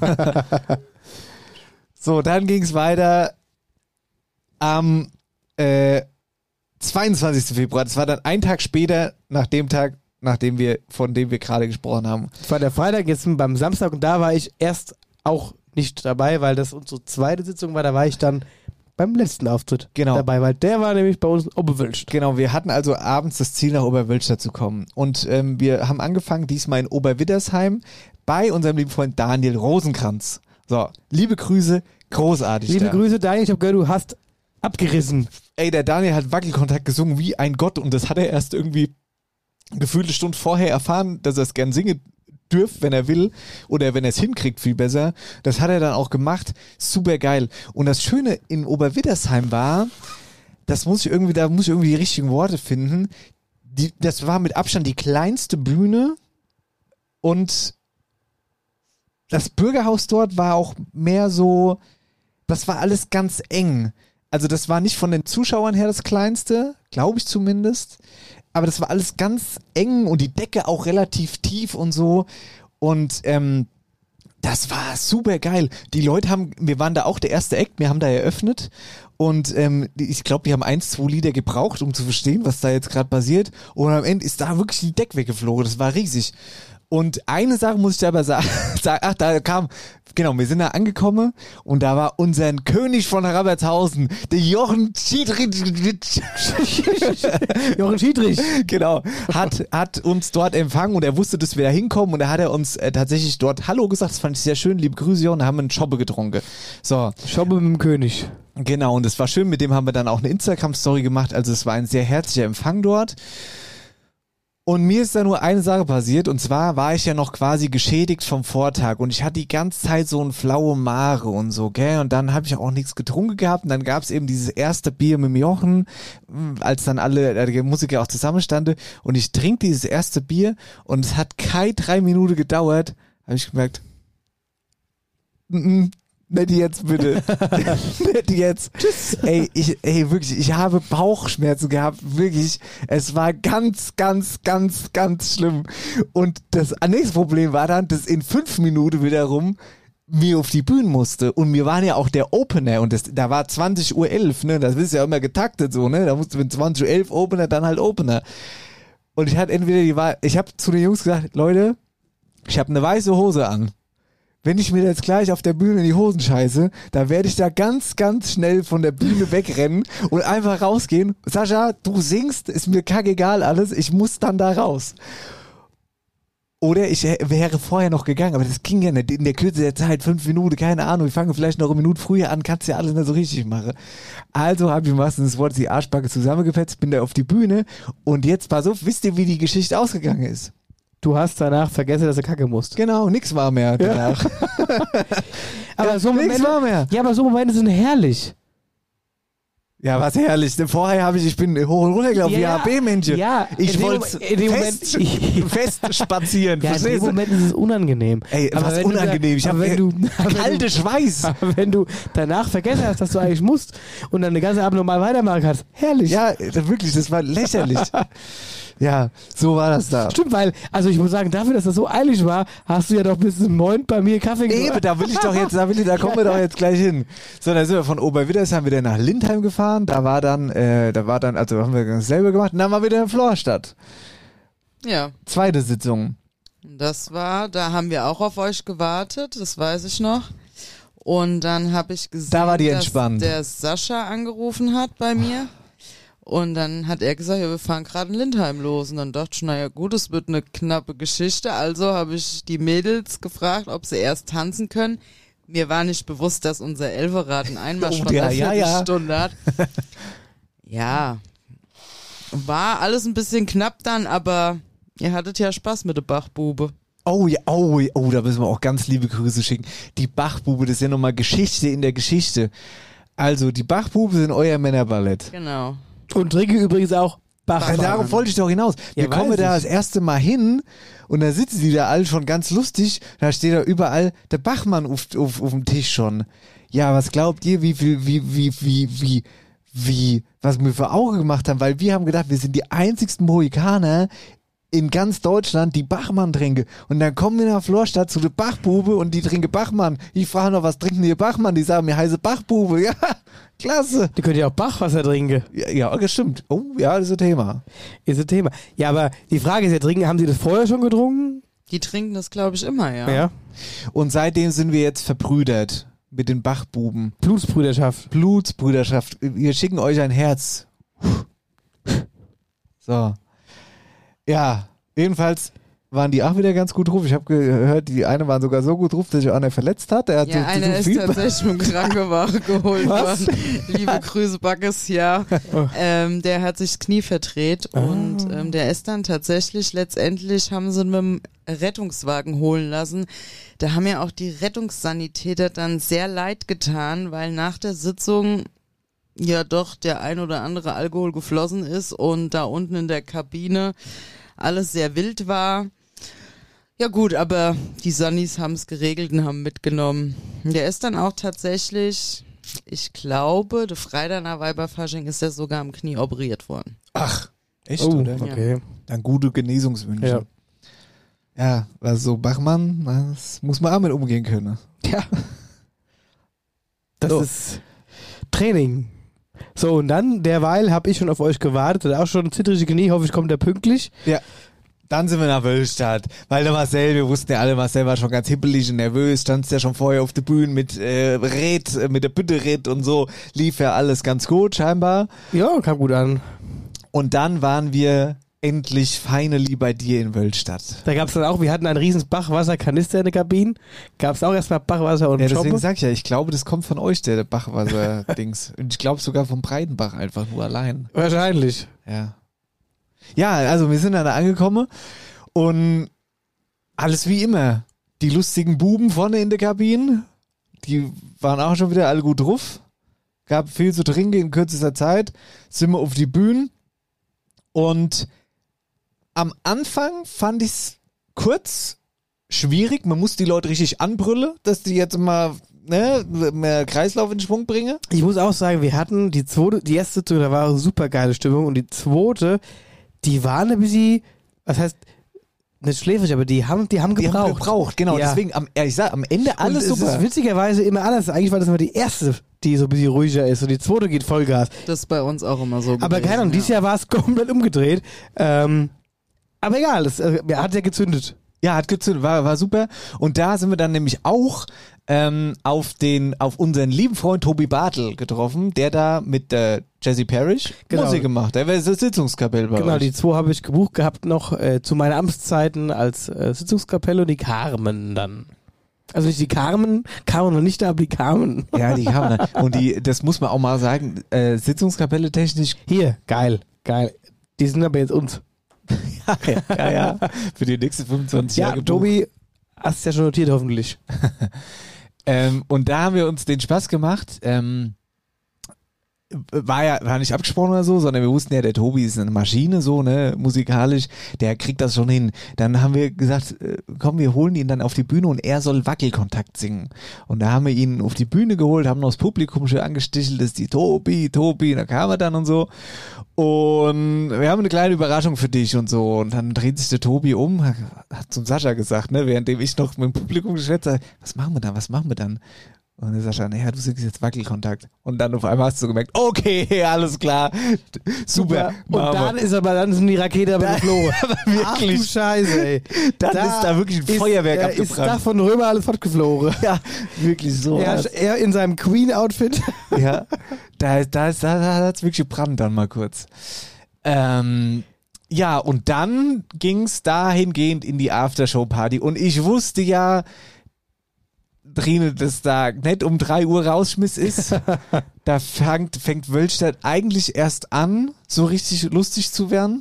So, dann ging es weiter am äh, zweiundzwanzigsten Februar. Das war dann ein Tag später, nach dem Tag, nachdem wir, von dem wir gerade gesprochen haben. Das war der Freitag, jetzt beim Samstag und da war ich erst auch nicht dabei, weil das unsere zweite Sitzung war. Da war ich dann beim letzten Auftritt genau. dabei, weil der war nämlich bei uns in Oberwölst. Genau, wir hatten also abends das Ziel, nach Oberwölst zu kommen. Und ähm, wir haben angefangen, diesmal in Oberwiddersheim bei unserem lieben Freund Daniel Rosenkranz. So, liebe Grüße, großartig. Liebe da. Grüße, Daniel, ich habe gehört, du hast abgerissen. Ey, der Daniel hat Wackelkontakt gesungen wie ein Gott und das hat er erst irgendwie gefühlte Stunde vorher erfahren, dass er es gern singen dürft, wenn er will oder wenn er es hinkriegt, viel besser. Das hat er dann auch gemacht. Super geil. Und das Schöne in Oberwiddersheim war, das muss ich irgendwie, da muss ich irgendwie die richtigen Worte finden. Die, das war mit Abstand die kleinste Bühne und das Bürgerhaus dort war auch mehr so, das war alles ganz eng. Also das war nicht von den Zuschauern her das kleinste, glaube ich zumindest. Aber das war alles ganz eng und die Decke auch relativ tief und so. Und ähm, das war super geil. Die Leute haben, wir waren da auch der erste Act, wir haben da eröffnet. Und ähm, ich glaube, die haben eins, zwei Lieder gebraucht, um zu verstehen, was da jetzt gerade passiert. Und am Ende ist da wirklich die Decke weggeflogen. Das war riesig. Und eine Sache muss ich dir aber sagen, ach, da kam, genau, wir sind da angekommen und da war unser König von Rabertshausen, der Jochen Schiedrich. Jochen Schiedrich. Genau, hat, hat uns dort empfangen und er wusste, dass wir da hinkommen und er hat er uns äh, tatsächlich dort Hallo gesagt, das fand ich sehr schön, liebe Grüße, Jochen, da haben wir einen Schobbe getrunken. So. Schobbe mit dem König. Genau, und das war schön, mit dem haben wir dann auch eine Instagram-Story gemacht, also es war ein sehr herzlicher Empfang dort. Und mir ist da nur eine Sache passiert und zwar war ich ja noch quasi geschädigt vom Vortag und ich hatte die ganze Zeit so ein flaue Mare und so, gell, und dann habe ich auch nichts getrunken gehabt und dann gab es eben dieses erste Bier mit dem Jochen, als dann alle die Musiker auch zusammenstanden und ich trinke dieses erste Bier und es hat keine drei Minuten gedauert, habe ich gemerkt, n-n, nicht jetzt bitte. Nicht jetzt. Tschüss. Ey, ich, ey, wirklich, ich habe Bauchschmerzen gehabt. Wirklich. Es war ganz, ganz, ganz, ganz schlimm. Und das nächste Problem war dann, dass in fünf Minuten wiederum mir auf die Bühne musste. Und wir waren ja auch der Opener. Und das, da war zwanzig Uhr elf, ne? Das ist ja immer getaktet so, ne? Da musste wenn zwanzig Uhr elf Opener, dann halt Opener. Und ich hatte entweder die Wahl, ich habe zu den Jungs gesagt, Leute, ich habe eine weiße Hose an. wenn ich mir jetzt gleich auf der Bühne in die Hosen scheiße, da werde ich da ganz, ganz schnell von der Bühne wegrennen und einfach rausgehen. Sascha, du singst, ist mir kackegal alles, ich muss dann da raus. Oder ich wäre vorher noch gegangen, aber das ging ja nicht in der Kürze der Zeit, fünf Minuten, keine Ahnung, ich fange vielleicht noch eine Minute früher an, kannst ja alles nicht so richtig machen. Also habe ich im wahrsten Sinne des Wortes die Arschbacke zusammengefetzt, bin da auf die Bühne und jetzt pass auf, wisst ihr, wie die Geschichte ausgegangen ist? Du hast danach vergessen, dass du kacke musst. Genau, nix war mehr danach. Ja. aber ja, so nix Momente, war mehr. Ja, aber so Momente sind herrlich. Ja, was herrlich. Vorher habe ich, ich bin hoch und runter gelaufen, Ja, wie H B-Männchen. ja, ich in dem wollte Moment- fest, Moment- fest spazieren. Ja, in dem verstehst du? Moment ist es unangenehm. Ey, aber was wenn du da- unangenehm. Ich aber habe wenn du, aber wenn kalte du, Schweiß. aber wenn du danach vergessen hast, dass du eigentlich musst und dann den ganzen Abend normal weitermachen kannst, herrlich. Ja, das, wirklich, das war lächerlich. Ja, so war das da. Stimmt, weil, also ich muss sagen, dafür, dass das so eilig war, hast du ja doch bis zum Neun bei mir Kaffee gemacht. Eben, da will ich doch jetzt, da will ich, da kommen wir doch jetzt gleich hin. So, dann sind wir von Oberwittersheim wieder nach Lindheim gefahren. Da war dann, äh, da war dann, also haben wir dasselbe gemacht. Und dann waren wir wieder in Florstadt. Ja. Zweite Sitzung. Das war, da haben wir auch auf euch gewartet, das weiß ich noch. Und dann habe ich gesehen, Da war die dass entspannt. der Sascha angerufen hat bei mir. Und dann hat er gesagt, ja, wir fahren gerade in Lindheim los. Und dann dachte ich, naja gut, es wird eine knappe Geschichte. Also habe ich die Mädels gefragt, ob sie erst tanzen können. Mir war nicht bewusst, dass unser Elferrad einen Einmarsch Oh, von ja, einer ja, ja. Viertelstunde hat. Ja, war alles ein bisschen knapp dann, aber ihr hattet ja Spaß mit der Bachbube. Oh ja, oh, ja, oh, da müssen wir auch ganz liebe Grüße schicken. Die Bachbube, das ist ja nochmal Geschichte in der Geschichte. Also, die Bachbube sind euer Männerballett. Genau. Und trinke übrigens auch Bach. Ja, darauf wollte ich doch hinaus. Wir Ja, kommen weiß da ich. das erste Mal hin und da sitzen die da alle schon ganz lustig. Da steht da überall der Bachmann auf, auf, auf dem Tisch schon. Ja, was glaubt ihr, wie viel, wie, wie, wie, wie, wie, was wir für Augen gemacht haben? Weil wir haben gedacht, wir sind die einzigsten Mohikaner in ganz Deutschland, die Bachmann trinken. Und dann kommen wir nach Florstadt zu der Bachbube und die trinken Bachmann. Ich frage noch, was trinken die Bachmann? Die sagen, mir heiße Bachbube. Ja, klasse. Die könnt ja auch Bachwasser trinken. Ja, ja, das stimmt. Oh, ja, das ist ein Thema. Ist ein Thema. Ja, aber die Frage ist ja, trinken, haben sie das vorher schon getrunken? Die trinken das, glaube ich, immer, ja. Ja. Und seitdem sind wir jetzt verbrüdert mit den Bachbuben. Blutsbrüderschaft. Blutsbrüderschaft. Wir schicken euch ein Herz. So. Ja, jedenfalls waren die auch wieder ganz gut drauf. Ich habe gehört, die eine waren sogar so gut drauf, dass sich einer verletzt hat. Der hat Ja, so, einer so ist viel tatsächlich mit Krankenwagen geholt Was? worden. Liebe Grüße, Backes, ja. Ähm, der hat sich das Knie verdreht und ähm, der ist dann tatsächlich, letztendlich haben sie ihn mit dem Rettungswagen holen lassen. Da haben ja auch die Rettungssanitäter dann sehr leid getan, weil nach der Sitzung ja doch der ein oder andere Alkohol geflossen ist und da unten in der Kabine alles sehr wild war. Ja gut, aber die Sannis haben es geregelt und haben mitgenommen. Der ist dann auch tatsächlich, ich glaube, der Freitag nach Weiberfasching ist er sogar am Knie operiert worden. Ach, echt, Oh, oder? okay. Dann gute Genesungswünsche. Ja. Ja, also Bachmann, das muss man auch mit umgehen können. Ja. Das So. ist Training. So, und dann, derweil habe ich schon auf euch gewartet, hatte auch schon zittrige Knie, hoffe ich, kommt der pünktlich. Ja. Dann sind wir nach Wölstadt, weil der Marcel, wir wussten ja alle, Marcel war schon ganz hippelig und nervös, stand ja schon vorher auf der Bühne mit äh, Red, äh, mit der Büttered und so, lief ja alles ganz gut scheinbar. Ja, kam gut an. Und dann waren wir endlich finally bei dir in Wölstadt. Da gab es dann auch, wir hatten einen riesen Bachwasserkanister in der Kabine, gab es auch erstmal Bachwasser und Ja, deswegen Schoppe. sag ich ja, ich glaube, das kommt von euch, der, der Bachwasser-Dings. Und ich glaube sogar vom Breitenbach einfach nur allein. Wahrscheinlich. Ja. Ja, also wir sind dann da angekommen und alles wie immer. Die lustigen Buben vorne in der Kabine, die waren auch schon wieder alle gut drauf. Gab viel zu trinken in kürzester Zeit. Sind wir auf die Bühne und am Anfang fand ich es kurz schwierig. Man muss die Leute richtig anbrüllen, dass die jetzt mal ne, mehr Kreislauf in Schwung bringen. Ich muss auch sagen, wir hatten die zweite, die erste Sitzung, da war super geile Stimmung und die zweite, die war ein bisschen, was heißt, nicht schläfrig, aber die haben, die haben Die gebraucht. haben gebraucht, genau. Ja. Deswegen, am, ja, ich sag, am Ende alles und es super. ist witzigerweise immer anders. Eigentlich war das immer die erste, die so ein bisschen ruhiger ist und die zweite geht Vollgas. Das ist bei uns auch immer so Aber gewesen, keine Ahnung, ja. dieses Jahr war es komplett umgedreht. Ähm, aber egal, das äh, ja, hat ja gezündet. Ja, hat gezündet, war, war super. Und da sind wir dann nämlich auch ähm, auf den, auf unseren lieben Freund Tobi Bartel getroffen, der da mit äh, Jesse Parrish Genau. Musik gemacht hat. Der war Sitzungskapelle bei Genau, euch. die zwei habe ich gebucht gehabt noch äh, zu meinen Amtszeiten als äh, Sitzungskapelle und die Carmen dann. Also nicht die Carmen, Carmen noch nicht da, aber die Carmen. Ja, die haben da. Und die, das muss man auch mal sagen, äh, Sitzungskapelle technisch. Hier, geil, geil. Die sind aber jetzt uns. Ja, ja, ja. Für die nächsten fünfundzwanzig Ja, Jahre. Tobi, hast ja schon notiert hoffentlich. Ähm, und da haben wir uns den Spaß gemacht. Ähm, war ja war nicht abgesprochen oder so, sondern wir wussten ja, der Tobi ist eine Maschine, so, ne, musikalisch, der kriegt das schon hin. Dann haben wir gesagt, äh, komm, wir holen ihn dann auf die Bühne und er soll Wackelkontakt singen. Und da haben wir ihn auf die Bühne geholt, haben noch das Publikum schon angestichelt, das ist die Tobi, Tobi, da kam er dann und so. Und wir haben eine kleine Überraschung für dich und so. Und dann dreht sich der Tobi um, hat zum Sascha gesagt, ne, währenddem ich noch mit dem Publikum geschwätzt habe, was machen wir dann, was machen wir dann? Und der Sascha, naja, du singst jetzt Wackelkontakt. Und dann auf einmal hast du gemerkt, okay, alles klar, super. Und machen wir. dann ist aber, dann sind die Rakete aber geflogen. Aber Ach du wirklich, Scheiße, ey. dann ist da wirklich ein Feuerwerk äh, abgebrannt. Ist da von Römer alles fortgeflogen. Ja, wirklich so. Er, was. er in seinem Queen-Outfit. Ja, da, da, da, da hat es wirklich gebrannt dann mal kurz. Ähm, ja, und dann ging's dahingehend in die Aftershow-Party. Und ich wusste ja, Trine, dass da nicht um drei Uhr Rausschmiss ist. Da fängt, fängt Wölstadt eigentlich erst an, so richtig lustig zu werden.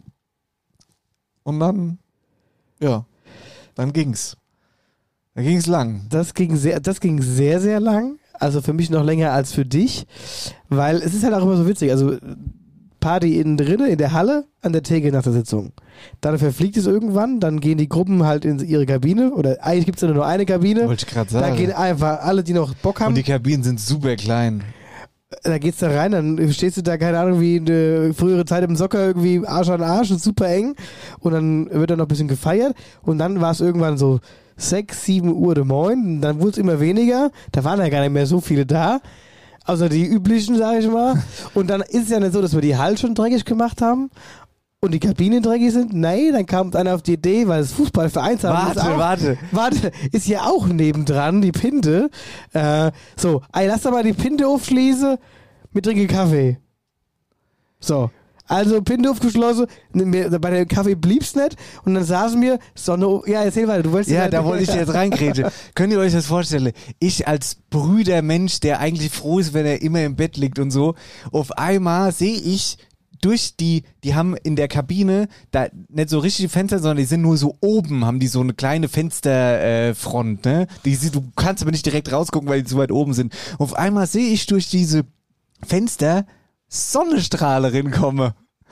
Und dann, ja, dann ging's. Da ging's lang. Das ging sehr, das ging sehr, sehr lang. Also für mich noch länger als für dich. Weil es ist halt auch immer so witzig. Also Party innen drinne, in der Halle, an der Theke nach der Sitzung. Dann verfliegt es irgendwann, dann gehen die Gruppen halt in ihre Kabine. Oder eigentlich gibt es ja nur eine Kabine. Wollte ich gerade Da sagen. gehen einfach alle, die noch Bock haben. Und die Kabinen sind super klein. Da geht's da rein, dann stehst du da, keine Ahnung, wie in der frühere Zeit im Soccer irgendwie Arsch an Arsch und super eng. Und dann wird da noch ein bisschen gefeiert. Und dann war es irgendwann so sechs, sieben Uhr de Moin. Und dann wurde es immer weniger. Da waren ja gar nicht mehr so viele da. Außer die üblichen, sag ich mal. Und dann ist es ja nicht so, dass wir die Hall schon dreckig gemacht haben und die Kabinen dreckig sind. Nein, dann kam einer auf die Idee, weil das Fußballvereinsheim Warte, ist auch, warte. Warte, ist ja auch nebendran, die Pinte. Äh, so, ey, lass doch mal die Pinte aufschließen, wir trinken Kaffee. So. Also Pinte aufgeschlossen, bei dem Kaffee blieb's nicht und dann saßen wir, Sonne, ja, erzähl weiter, du wolltest Ja, da wollte ich jetzt reingrätschen. Könnt ihr euch das vorstellen? Ich als Brüdermensch, der eigentlich froh ist, wenn er immer im Bett liegt und so, auf einmal sehe ich durch die, die haben in der Kabine da nicht so richtige Fenster, sondern die sind nur so oben, haben die so eine kleine Fensterfront, äh, ne? Die, du kannst aber nicht direkt rausgucken, weil die zu weit oben sind. Auf einmal sehe ich durch diese Fenster Sonnenstrahle rinkomme.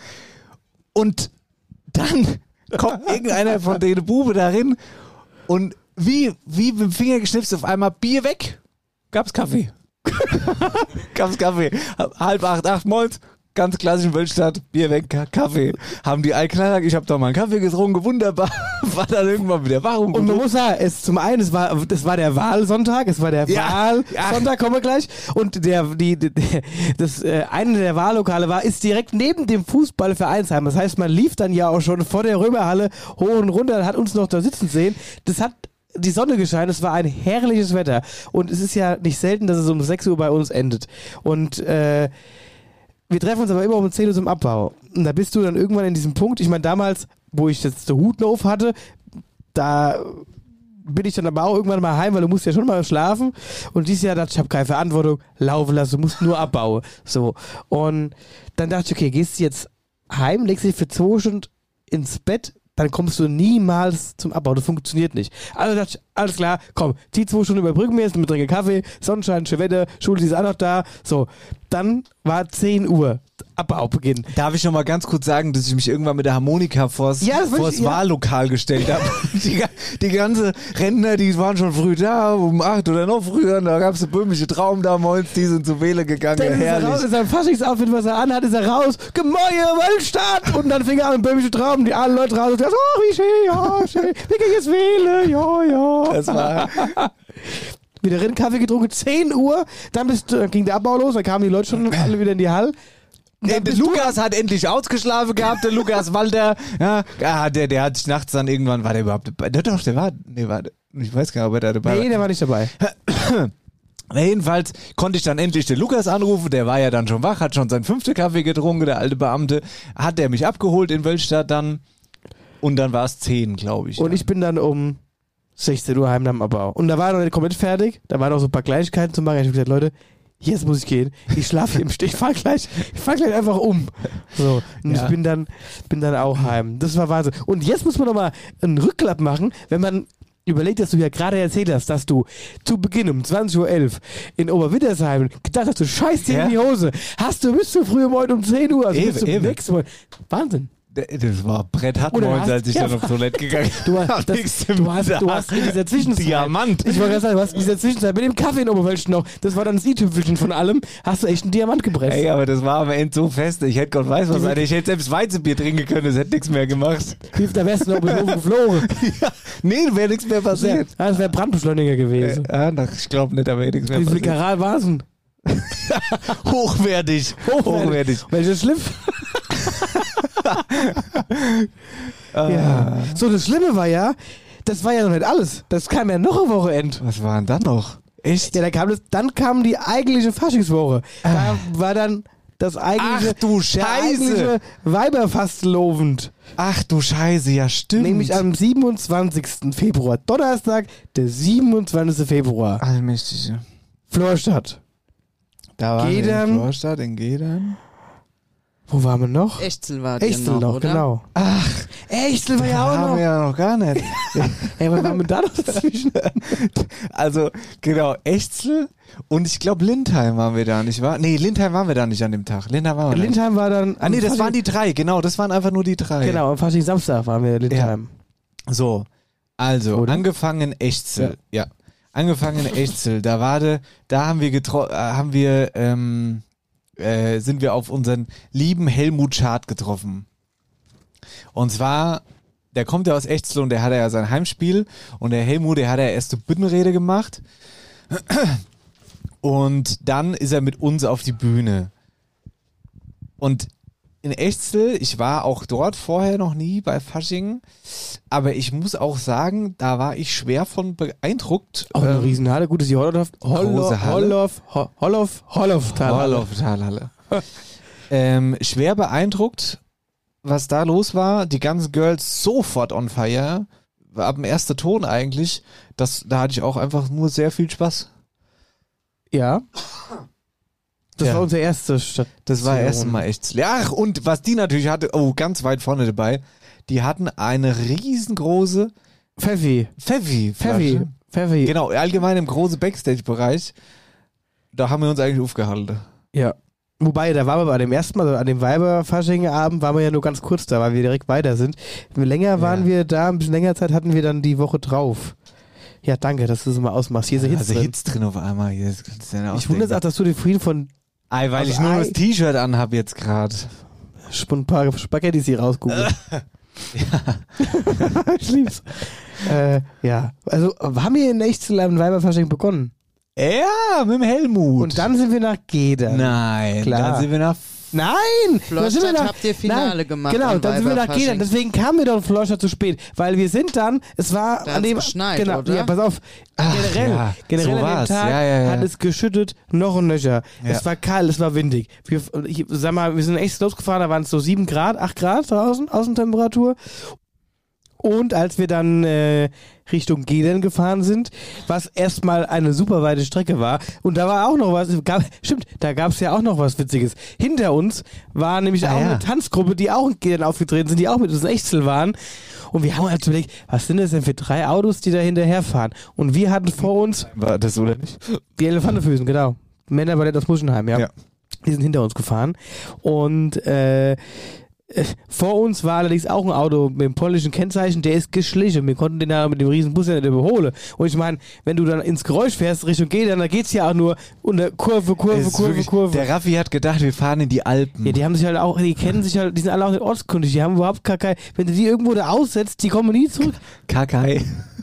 Und dann kommt irgendeiner von den Bube da rein und wie, wie mit dem Finger geschnipst auf einmal Bier weg. Gab's Kaffee. Gab's Kaffee. Halb acht, acht Molz. Ganz klassisch in Wölstadt, Bier weg, K- Kaffee. Haben die Allknaller, ich habe da mal einen Kaffee getrunken, wunderbar. War dann irgendwann wieder wach. Und man muss sagen, es zum einen, es war, das war der Wahlsonntag, es war der Ja, Wahlsonntag, kommen wir gleich. Und der, die, die das, äh, eine der Wahllokale war, ist direkt neben dem Fußballvereinsheim. Das heißt, man lief dann ja auch schon vor der Römerhalle hoch und runter, hat uns noch da sitzen sehen. Das hat die Sonne gescheint, es war ein herrliches Wetter. Und es ist ja nicht selten, dass es um sechs Uhr bei uns endet. Und, äh, wir treffen uns aber immer um zehn Uhr zum Abbau. Und da bist du dann irgendwann in diesem Punkt. Ich meine, damals, wo ich jetzt den Hut auf hatte, da bin ich dann aber auch irgendwann mal heim, weil du musst ja schon mal schlafen. Und dieses Jahr dachte ich, ich habe keine Verantwortung, laufen lassen, du musst nur abbauen. So. Und dann dachte ich, okay, gehst du jetzt heim, legst dich für zwei Stunden ins Bett, dann kommst du niemals zum Abbau. Das funktioniert nicht. Also dachte ich, alles klar, komm, die zwei Stunden überbrücken wir jetzt mit trinken Kaffee, Sonnenschein, schöne Wetter, Schule ist auch noch da. So, dann war zehn Uhr, Abbaubeginn. Darf ich noch mal ganz kurz sagen, dass ich mich irgendwann mit der Harmonika vors, Ja, das wollte vors ich- ja. Wahllokal gestellt habe. die, ga- die ganze Rentner, die waren schon früh da, um acht oder noch früher. Und da gab es eine böhmische Traum damals, die sind zu Wählen gegangen. Dann ist er Herrlich. raus, in seinem Faschingsoutfit, was er anhat, ist er raus. Gemäue, Waldstadt! Und dann fing er an mit böhmische Traum, die alle Leute raus und gesagt, oh, wie schön, ja, schön. Wir gehen jetzt wählen, ja, ja. Das war Wieder rein, Kaffee getrunken, zehn Uhr, dann, bist, dann ging der Abbau los, dann kamen die Leute schon alle wieder in die Halle. Der, der Lukas hat endlich ausgeschlafen gehabt, der Lukas Walter. Ja, ah, der, der hat sich nachts dann irgendwann, war der überhaupt dabei? Der, doch, der war, nee, war, ich weiß gar nicht, ob er da dabei war. Nee, der war nicht dabei. Jedenfalls konnte ich dann endlich den Lukas anrufen, der war ja dann schon wach, hat schon seinen fünften Kaffee getrunken, der alte Beamte. Hat der mich abgeholt in Wölstadt dann und dann war es zehn, glaube ich. Und dann. ich bin dann um sechzehn Uhr heim am Abbau. Und da war er noch nicht komplett fertig, da waren noch so ein paar Kleinigkeiten zu machen. Ich habe gesagt, Leute, jetzt muss ich gehen. Ich schlafe hier im Stich. Ich fahr gleich, ich fahr gleich einfach um. So. Und Ja. ich bin dann, bin dann auch heim. Das war Wahnsinn. Und jetzt muss man noch mal einen Rückklapp machen, wenn man überlegt, dass du ja gerade erzählt hast, dass du zu Beginn um zwanzig Uhr elf in Oberwittersheim gedacht hast, du scheißt dir Ja. in die Hose. Hast du bis zu früh heute um zehn Uhr. Also Eben, bis zum eben. nächsten Mal. Wahnsinn. Das war Brett hat Oder morgens, hast- als ich ja, dann auf Toilette gegangen Du hast, das, du, hast, du hast in dieser Zwischenzeit. Diamant. Ich wollte gerade sagen, du hast in dieser Zwischenzeit mit dem Kaffee in Oberwölschen noch, das war dann das i-Tüpfelchen von allem, hast du echt einen Diamant gepresst. Ey, aber das war am Ende so fest. Ich hätte Gott weiß was, Alter. Ich hätte selbst Weizenbier trinken können, das hätte nichts mehr gemacht. Wie da wärst du noch bis oben geflogen. Ja, nee, wäre nichts mehr passiert. Ja, das wäre Brandbeschleuniger gewesen. Ja, na, ich glaube nicht, da wäre nichts mehr Wie viel passiert. Karat war es denn? Hochwertig. Hochwertig. Welcher Schliff? Ja. So, das Schlimme war ja, das war ja noch nicht alles. Das kam ja noch ein Wochenende. Was war denn dann noch? Echt? Ja, da kam das, dann kam die eigentliche Faschingswoche. Da war dann das eigentliche, Ach du der Scheiße. eigentliche Weiberfastlovend. Ach du Scheiße, ja stimmt. Nämlich am siebenundzwanzigsten Februar. Donnerstag, der siebenundzwanzigsten Februar. Allmächtige. Florstadt. Da waren wir Gedern. in Vorstadt, in Gedern. Wo waren wir noch? Echzel war die Echzel noch, noch, oder? genau. Ach, Echzel war ja auch haben noch. wir ja noch gar nicht. Ey, was waren wir da noch dazwischen? Also, genau, Echzel und ich glaube Lindheim waren wir da nicht, war? Nee, Lindheim waren wir da nicht an dem Tag. Lindheim waren wir nicht. Lindheim war dann. Ah nee, am das Fasching- waren die drei, genau, das waren einfach nur die drei. Genau, am Fasching Samstag waren wir in Lindheim. So, also, Oder? angefangen Echzel, ja. Angefangen Echzel, da war de, da haben wir getro äh, haben wir, ähm, äh, sind wir auf unseren lieben Helmut Schad getroffen. Und zwar, der kommt ja aus Echzel und der hat ja sein Heimspiel und der Helmut, der hat ja erst eine Büttenrede gemacht und dann ist er mit uns auf die Bühne. Und in Echzel, ich war auch dort vorher noch nie bei Fasching, aber ich muss auch sagen, da war ich schwer von beeindruckt. Auch eine Ähm, Riesenhalle. Gut, ist die Hollof, Große Halle. Hollof, Hollof, Hollof, Hollof, Horloff Talhalle. ähm, schwer beeindruckt, was da los war. Die ganzen Girls sofort on fire. War ab dem ersten Ton eigentlich. Das, da hatte ich auch einfach nur sehr viel Spaß. Ja. Das Ja. war unser erste Stadt. Das war erst mal echt. Ach, und was die natürlich hatte, oh, ganz weit vorne dabei, die hatten eine riesengroße Pfeffi. Pfeffi. Pfeffi. Pfeffi. Genau, allgemein im großen Backstage-Bereich. Da haben wir uns eigentlich aufgehalten. Ja. Wobei, da waren wir bei dem ersten Mal, also an dem Weiberfasching-Abend, waren wir ja nur ganz kurz da, weil wir direkt weiter sind. Länger waren Ja. wir da, ein bisschen länger Zeit hatten wir dann die Woche drauf. Ja, danke, dass du es mal ausmachst. Hier sind Hits also drin. Hits drin auf einmal. Hier, das kannst du ja Ich wundere es auch, dass du den Frieden von Ei, weil Also ich nur Ei- das T-Shirt anhab jetzt gerade. ein paar Spaghettis hier rausgucken. Ich lieb's. Äh, ja, also haben wir in Echzel am Weiberfasching begonnen. Ja, mit dem Helmut. Und dann sind wir nach Gedern. Nein, Klar. dann sind wir nach... Nein! dann sind wir Florstadt habt ihr Finale gemacht Genau, am dann sind wir nach Weiberfasching. Gedern. Deswegen kamen wir doch in Florstadt zu spät. Weil wir sind dann, es war Da an hat's dem... geschneit, genau, oder? ja, pass auf. Ach, generell, ja, generell so an dem war's. Tag Ja, ja, ja. hat es geschüttet, noch und nöcher. Ja. Es war kalt, es war windig. Wir, ich sag mal, wir sind echt losgefahren, da waren es so sieben Grad, acht Grad draußen, Außentemperatur. Und als wir dann äh, Richtung Gedern gefahren sind, was erstmal eine super weite Strecke war. Und da war auch noch was, gab, stimmt, da gab es ja auch noch was Witziges. Hinter uns war nämlich Ah, auch ja. eine Tanzgruppe, die auch in Gedern aufgetreten sind, die auch mit uns in Echzel waren. Und wir haben uns überlegt, was sind das denn für drei Autos, die da hinterherfahren? Und wir hatten vor uns War das oder nicht? die Elefantenfüßen, genau. Männerballett aus Muschenheim, ja. Ja. Die sind hinter uns gefahren. Und äh, äh, vor uns war allerdings auch ein Auto mit dem polnischen Kennzeichen, der ist geschlichen. Wir konnten den da mit dem riesen Bus ja nicht überholen. Und ich meine, wenn du dann ins Geräusch fährst Richtung Gedern, dann geht's ja auch nur unter Kurve, Kurve, Es ist Kurve, wirklich- Kurve. Der Raffi hat gedacht, wir fahren in die Alpen. Ja, die haben sich halt auch, die kennen sich halt, die sind alle auch nicht ortskundig, die haben überhaupt gar kein, wenn du die irgendwo da aussetzt, die kommen nie zurück. Kakai.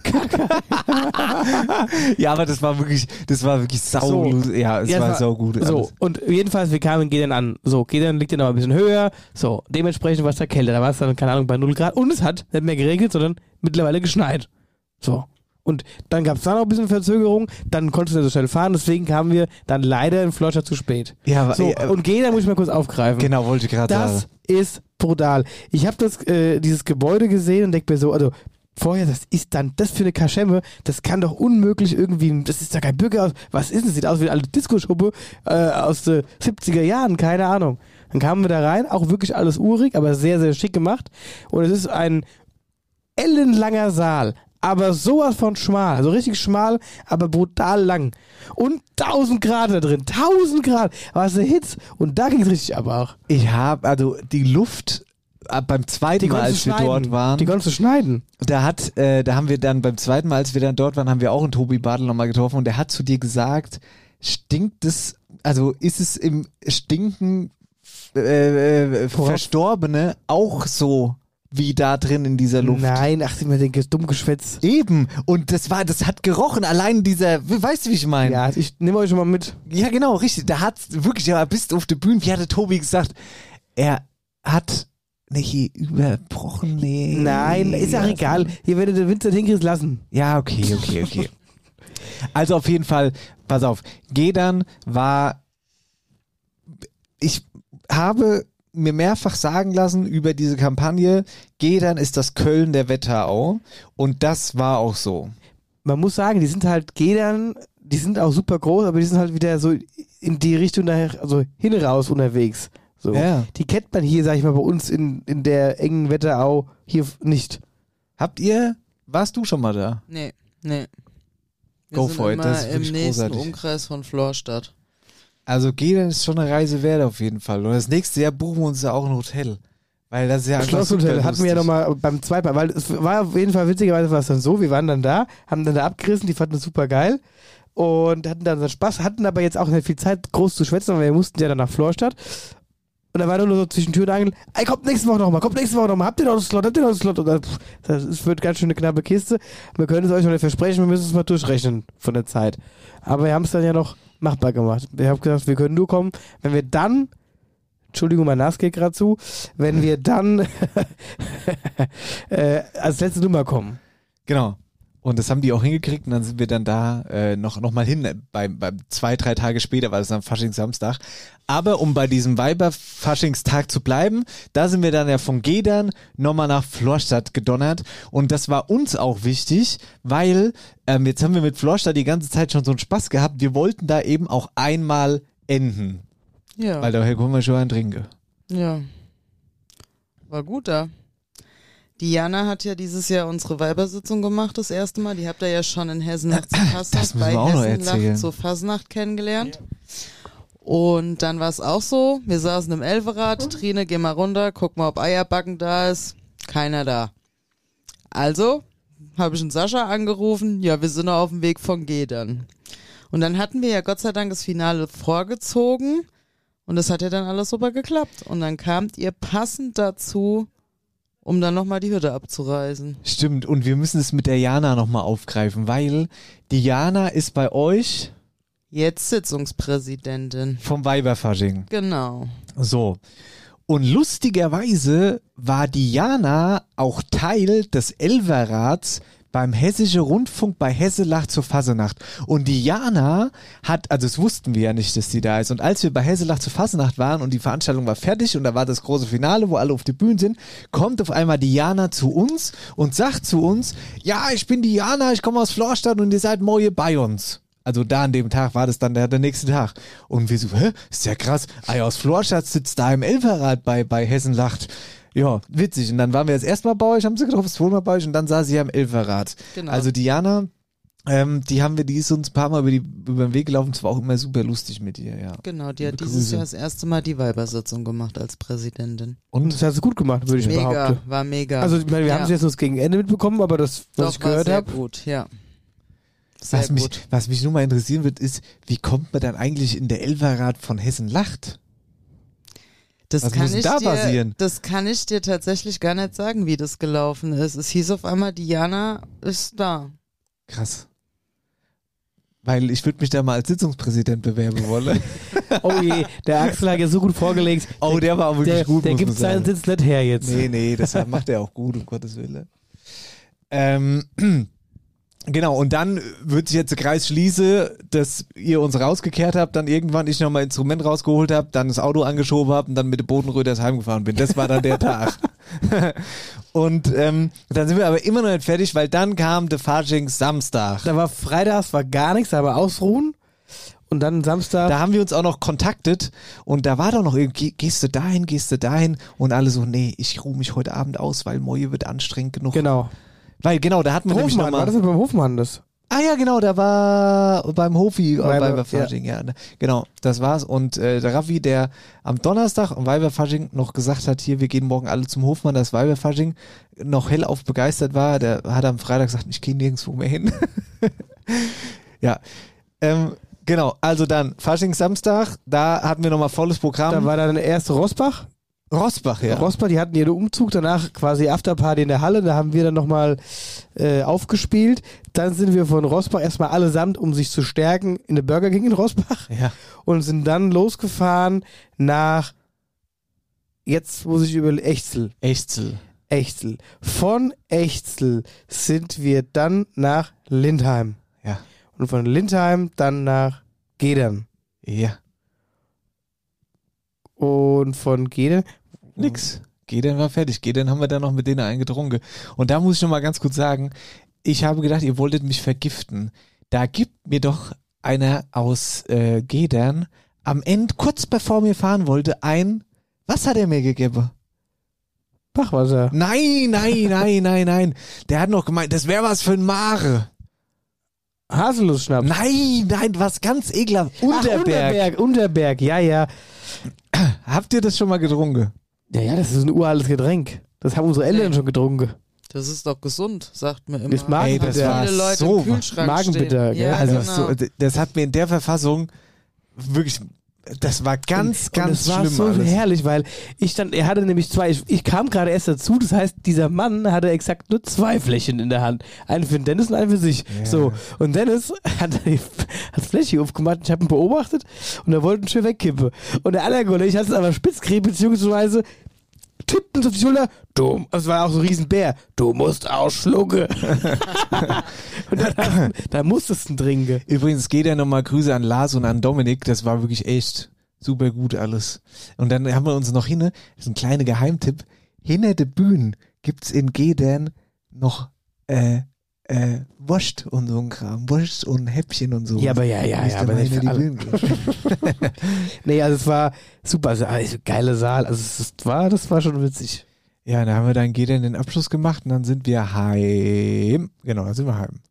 Ja, aber das war wirklich, das war wirklich sau, So. ja, es Ja, es war, war- sau gut. So, alles. und jedenfalls, wir kamen Gedern an. So, Gedern liegt dann aber ein bisschen höher. So, dementsprechend war es da kälter. Da war es dann, keine Ahnung, bei null Grad. Und es hat nicht mehr geregnet, sondern mittlerweile geschneit. So. Und dann gab es da noch ein bisschen Verzögerung. Dann konntest du nicht so schnell fahren. Deswegen kamen wir dann leider in Florstadt zu spät. Ja, aber, So, äh, und Gedern muss ich mal kurz aufgreifen. genau, wollte ich gerade Das sagen. ist brutal. Ich habe das, äh, dieses Gebäude gesehen und denke mir so, also vorher, das ist dann, das für eine Kaschemme, das kann doch unmöglich irgendwie, das ist ja kein Bürgerhaus, was ist das? Sieht aus wie eine alte Disco-Schuppe äh, aus den siebziger Jahren, keine Ahnung. Dann kamen wir da rein, auch wirklich alles urig, aber sehr, sehr schick gemacht. Und es ist ein ellenlanger Saal, aber sowas von schmal, also richtig schmal, aber brutal lang. Und tausend Grad da drin, tausend Grad, war es eine Hitze und da ging es richtig ab auch. Ich habe, also die Luft äh, beim zweiten Mal, konntest als du wir schneiden. dort waren, Die konntest du schneiden. da hat, äh, da haben wir dann beim zweiten Mal, als wir dann dort waren, haben wir auch einen Tobi Bartel nochmal getroffen und der hat zu dir gesagt, stinkt es, also ist es im Stinken äh, äh, Verstorbene auch so wie da drin in dieser Luft? Nein, ach, mir denke, dumm Geschwätz. Eben. Und das war, das hat gerochen. Allein dieser, weißt du, wie ich meine? Ja, ich nehme euch schon mal mit. Ja, genau, richtig. Da hat wirklich, ja, bist auf der Bühne, wie hatte Tobi gesagt, er hat nicht überbrochen, nee. Nein, ist ja egal. Hier werdet ihr den Vincent hinkriegst lassen. Ja, okay, okay, okay. Also auf jeden Fall, pass auf, Gedern war, ich habe mir mehrfach sagen lassen über diese Kampagne, Gedern ist das Köln der Wetterau und das war auch so. Man muss sagen, die sind halt Gedern, die sind auch super groß, aber die sind halt wieder so in die Richtung nachher, also hin raus unterwegs. So. Ja. Die kennt man hier, sag ich mal, bei uns in, in der engen Wetterau hier nicht. Habt ihr, warst du schon mal da? Nee, nee. Wir Go sind for it, immer das ist im wirklich nächsten großartig. Umkreis von Florstadt. Also Gedern ist schon eine Reise wert auf jeden Fall. Und das nächste Jahr buchen wir uns ja auch ein Hotel. Weil das ist ja einfach Schlosshotel super hatten wir ja lustig. nochmal beim zweiten Mal, weil es war auf jeden Fall, witzigerweise war es dann so, wir waren dann da, haben dann da abgerissen, die fanden das super geil und hatten dann Spaß, hatten aber jetzt auch nicht viel Zeit, groß zu schwätzen, weil wir mussten ja dann nach Florstadt. Und da war nur so zwischen Tür und Angel, ey, kommt nächste Woche nochmal, kommt nächste Woche nochmal, habt ihr noch einen Slot, habt ihr noch einen Slot? Und dann, pff, das ist- wird ganz schön eine knappe Kiste. Wir können es euch noch nicht versprechen, wir müssen es mal durchrechnen von der Zeit. Aber wir haben es dann ja noch machbar gemacht. Wir haben gesagt, wir können nur kommen, wenn wir dann, Entschuldigung, mein Nas geht gerade zu, wenn wir dann äh, als letzte Nummer kommen. Genau. Und das haben die auch hingekriegt und dann sind wir dann da äh, noch, noch mal hin, äh, beim, beim zwei, drei Tage später war das am Faschingssamstag. Aber um bei diesem Weiber-Faschingstag zu bleiben, da sind wir dann ja von Gedern nochmal nach Florstadt gedonnert und das war uns auch wichtig, weil ähm, jetzt haben wir mit Florstadt die ganze Zeit schon so einen Spaß gehabt, wir wollten da eben auch einmal enden, Ja. weil daher kommen wir schon einen trinken. Ja. War gut da. Diana hat ja dieses Jahr unsere Weibersitzung gemacht, das erste Mal. Die habt ihr ja schon in Hessenlacht zur Das Fasnacht, müssen bei wir auch noch Hessenlacht erzählen. zur Fasnacht kennengelernt. Und dann war es auch so, wir saßen im Elferrad, Trine, geh mal runter, guck mal, ob Eierbacken da ist. Keiner da. Also habe ich einen Sascha angerufen, ja, wir sind noch auf dem Weg von Gedern. Und dann hatten wir ja Gott sei Dank das Finale vorgezogen und das hat ja dann alles super geklappt. Und dann kamt ihr passend dazu, um dann nochmal die Hütte abzureißen. Stimmt, und wir müssen es mit der Jana nochmal aufgreifen, weil die Jana ist bei euch Jetzt Sitzungspräsidentin. vom Weiberfasching. Genau. So. Und lustigerweise war die Jana auch Teil des Elferrats beim Hessischen Rundfunk bei Hesselacht zur Fasnacht. Und die Jana hat, also das wussten wir ja nicht, dass die da ist. Und als wir bei Hesselacht zur Fasnacht waren und die Veranstaltung war fertig und da war das große Finale, wo alle auf der Bühne sind, kommt auf einmal die Jana zu uns und sagt zu uns, ja, ich bin die Jana, ich komme aus Florstadt und ihr seid morgen bei uns. Also da an dem Tag war das dann der, der nächste Tag. Und wir so, hä, ist ja krass, ah ja, aus Florstadt sitzt da im Elferrad bei, bei Hessenlacht. Ja, witzig. Und dann waren wir jetzt erstmal bei euch, haben sie getroffen, das Mal bei euch und dann saß sie am Elferrad. Genau. Also Diana, ähm, die haben wir, die ist uns ein paar Mal über, die, über den Weg gelaufen, es war auch immer super lustig mit ihr, ja. Genau, die hat Liebe dieses Grüße. Jahr das erste Mal die Weibersitzung gemacht als Präsidentin. Und das hat sie gut gemacht, würde ich Mega, behaupten. war mega. Also ich meine, wir Ja. haben es jetzt nur gegen Ende mitbekommen, aber das, was Doch, ich war gehört sehr habe, gut, ja. Sehr Was mich, gut. was mich nur mal interessieren wird, ist, wie kommt man dann eigentlich in der Elferrad von Hessenlacht? Das Was kann muss ich da dir, passieren? Das kann ich dir tatsächlich gar nicht sagen, wie das gelaufen ist. Es hieß auf einmal, Diana ist da. Krass. Weil ich würde mich da mal als Sitzungspräsident bewerben wollen. Oh je, der Axel hat ja so gut vorgelegt. Oh, der war auch wirklich der, gut. Der muss gibt man seinen sagen. Sitz nicht her jetzt. Nee, nee, das macht er auch gut, um Gottes Willen. Ähm, genau, und dann wird sich jetzt der Kreis schließen, dass ihr uns rausgekehrt habt, dann irgendwann ich nochmal Instrument rausgeholt habe, dann das Auto angeschoben habe und dann mit dem Bodenröders heimgefahren bin. Das war dann der Tag. Und ähm, dann sind wir aber immer noch nicht fertig, weil dann kam der Faschings Samstag. Da war Freitags, war gar nichts, da war Ausruhen. Und dann Samstag. Da haben wir uns auch noch kontaktet und da war doch noch irgendwie, gehst du dahin, gehst du dahin und alle so, nee, ich ruhe mich heute Abend aus, weil Moje wird anstrengend genug. Genau. Weil genau, da hatten wir nämlich Hofmann, noch war mal, das beim Hofmann das? Ah ja, genau, da war beim Hofi, äh, Weiber, Weiberfasching, ja. ja. Genau, das war's. Und äh, der Raffi, der am Donnerstag am Weiberfasching noch gesagt hat, hier, wir gehen morgen alle zum Hofmann, das Weiberfasching, noch hellauf begeistert war, der hat am Freitag gesagt, ich gehe nirgendwo mehr hin. Ja, ähm, genau, also dann Fasching Samstag, da hatten wir nochmal volles Programm. Da war dann der erste Rosbach. Rosbach, ja. Rosbach, die hatten ihren Umzug, danach quasi Afterparty in der Halle, da haben wir dann nochmal äh, aufgespielt. Dann sind wir von Rosbach erstmal allesamt, um sich zu stärken, in den Burger King in Rosbach Ja. und sind dann losgefahren nach, jetzt muss ich über Echzel. Echzel. Echzel. Von Echzel sind wir dann nach Lindheim. Ja. Und von Lindheim dann nach Gedern. Ja. Und von Gedern... Nix. Gedern war fertig. Gedern haben wir dann noch mit denen eingetrunken. Und da muss ich noch mal ganz kurz sagen, ich habe gedacht, ihr wolltet mich vergiften. Da gibt mir doch einer aus äh, Gedern am Ende, kurz bevor wir fahren wollte, ein, was hat er mir gegeben? Bachwasser. Nein, nein, nein, nein, nein. Der hat noch gemeint, das wäre was für ein Mare. Haselnussschnaps. Nein, nein, was ganz ekelhaft. Ach, Unterberg, Unterberg, ja, ja. Habt ihr das schon mal getrunken? Ja, ja, das ist ein uraltes Getränk. Das haben unsere Eltern Nee. schon getrunken. Das ist doch gesund, sagt mir immer. Das mag Ey, ich das bitte. war Viele Leute so im Kühlschrank Magenbitter, stehen. gell? Ja, Also genau. so, das hat mir in der Verfassung wirklich, das war ganz, und, ganz und das war schlimm so alles. herrlich, weil ich dann, er hatte nämlich zwei, ich, ich kam gerade erst dazu, das heißt, dieser Mann hatte exakt nur zwei Fläschchen in der Hand. Einen für den Dennis und einen für sich. Ja. So. Und Dennis hat die- hat das Fläschchen aufgemacht, ich habe ihn beobachtet und er wollte ihn schön wegkippen. Und der andere Kollege hat es aber spitzkrieg, beziehungsweise tippt uns auf die Schulter, du, das war auch so ein Riesenbär, du musst ausschlucken. Und dann, hast- dann musstest du ihn trinken. Übrigens geht ja nochmal Grüße an Lars und an Dominik, das war wirklich echt super gut alles. Und dann haben wir uns noch hin, das ist ein kleiner Geheimtipp, hinter der Bühne gibt's in Gedern noch äh, äh, Wurst und so ein Kram, Wurst und Häppchen und so. Ja, aber ja, ja, Müsst ja, ihr aber mal nicht hinter für die alle. Bühne gehen. Nee, also es war super, also, also geile Saal, also es ist- war, das war schon witzig. Ja, da haben wir dann Gedern den Abschluss gemacht und dann sind wir heim. Genau, dann sind wir heim.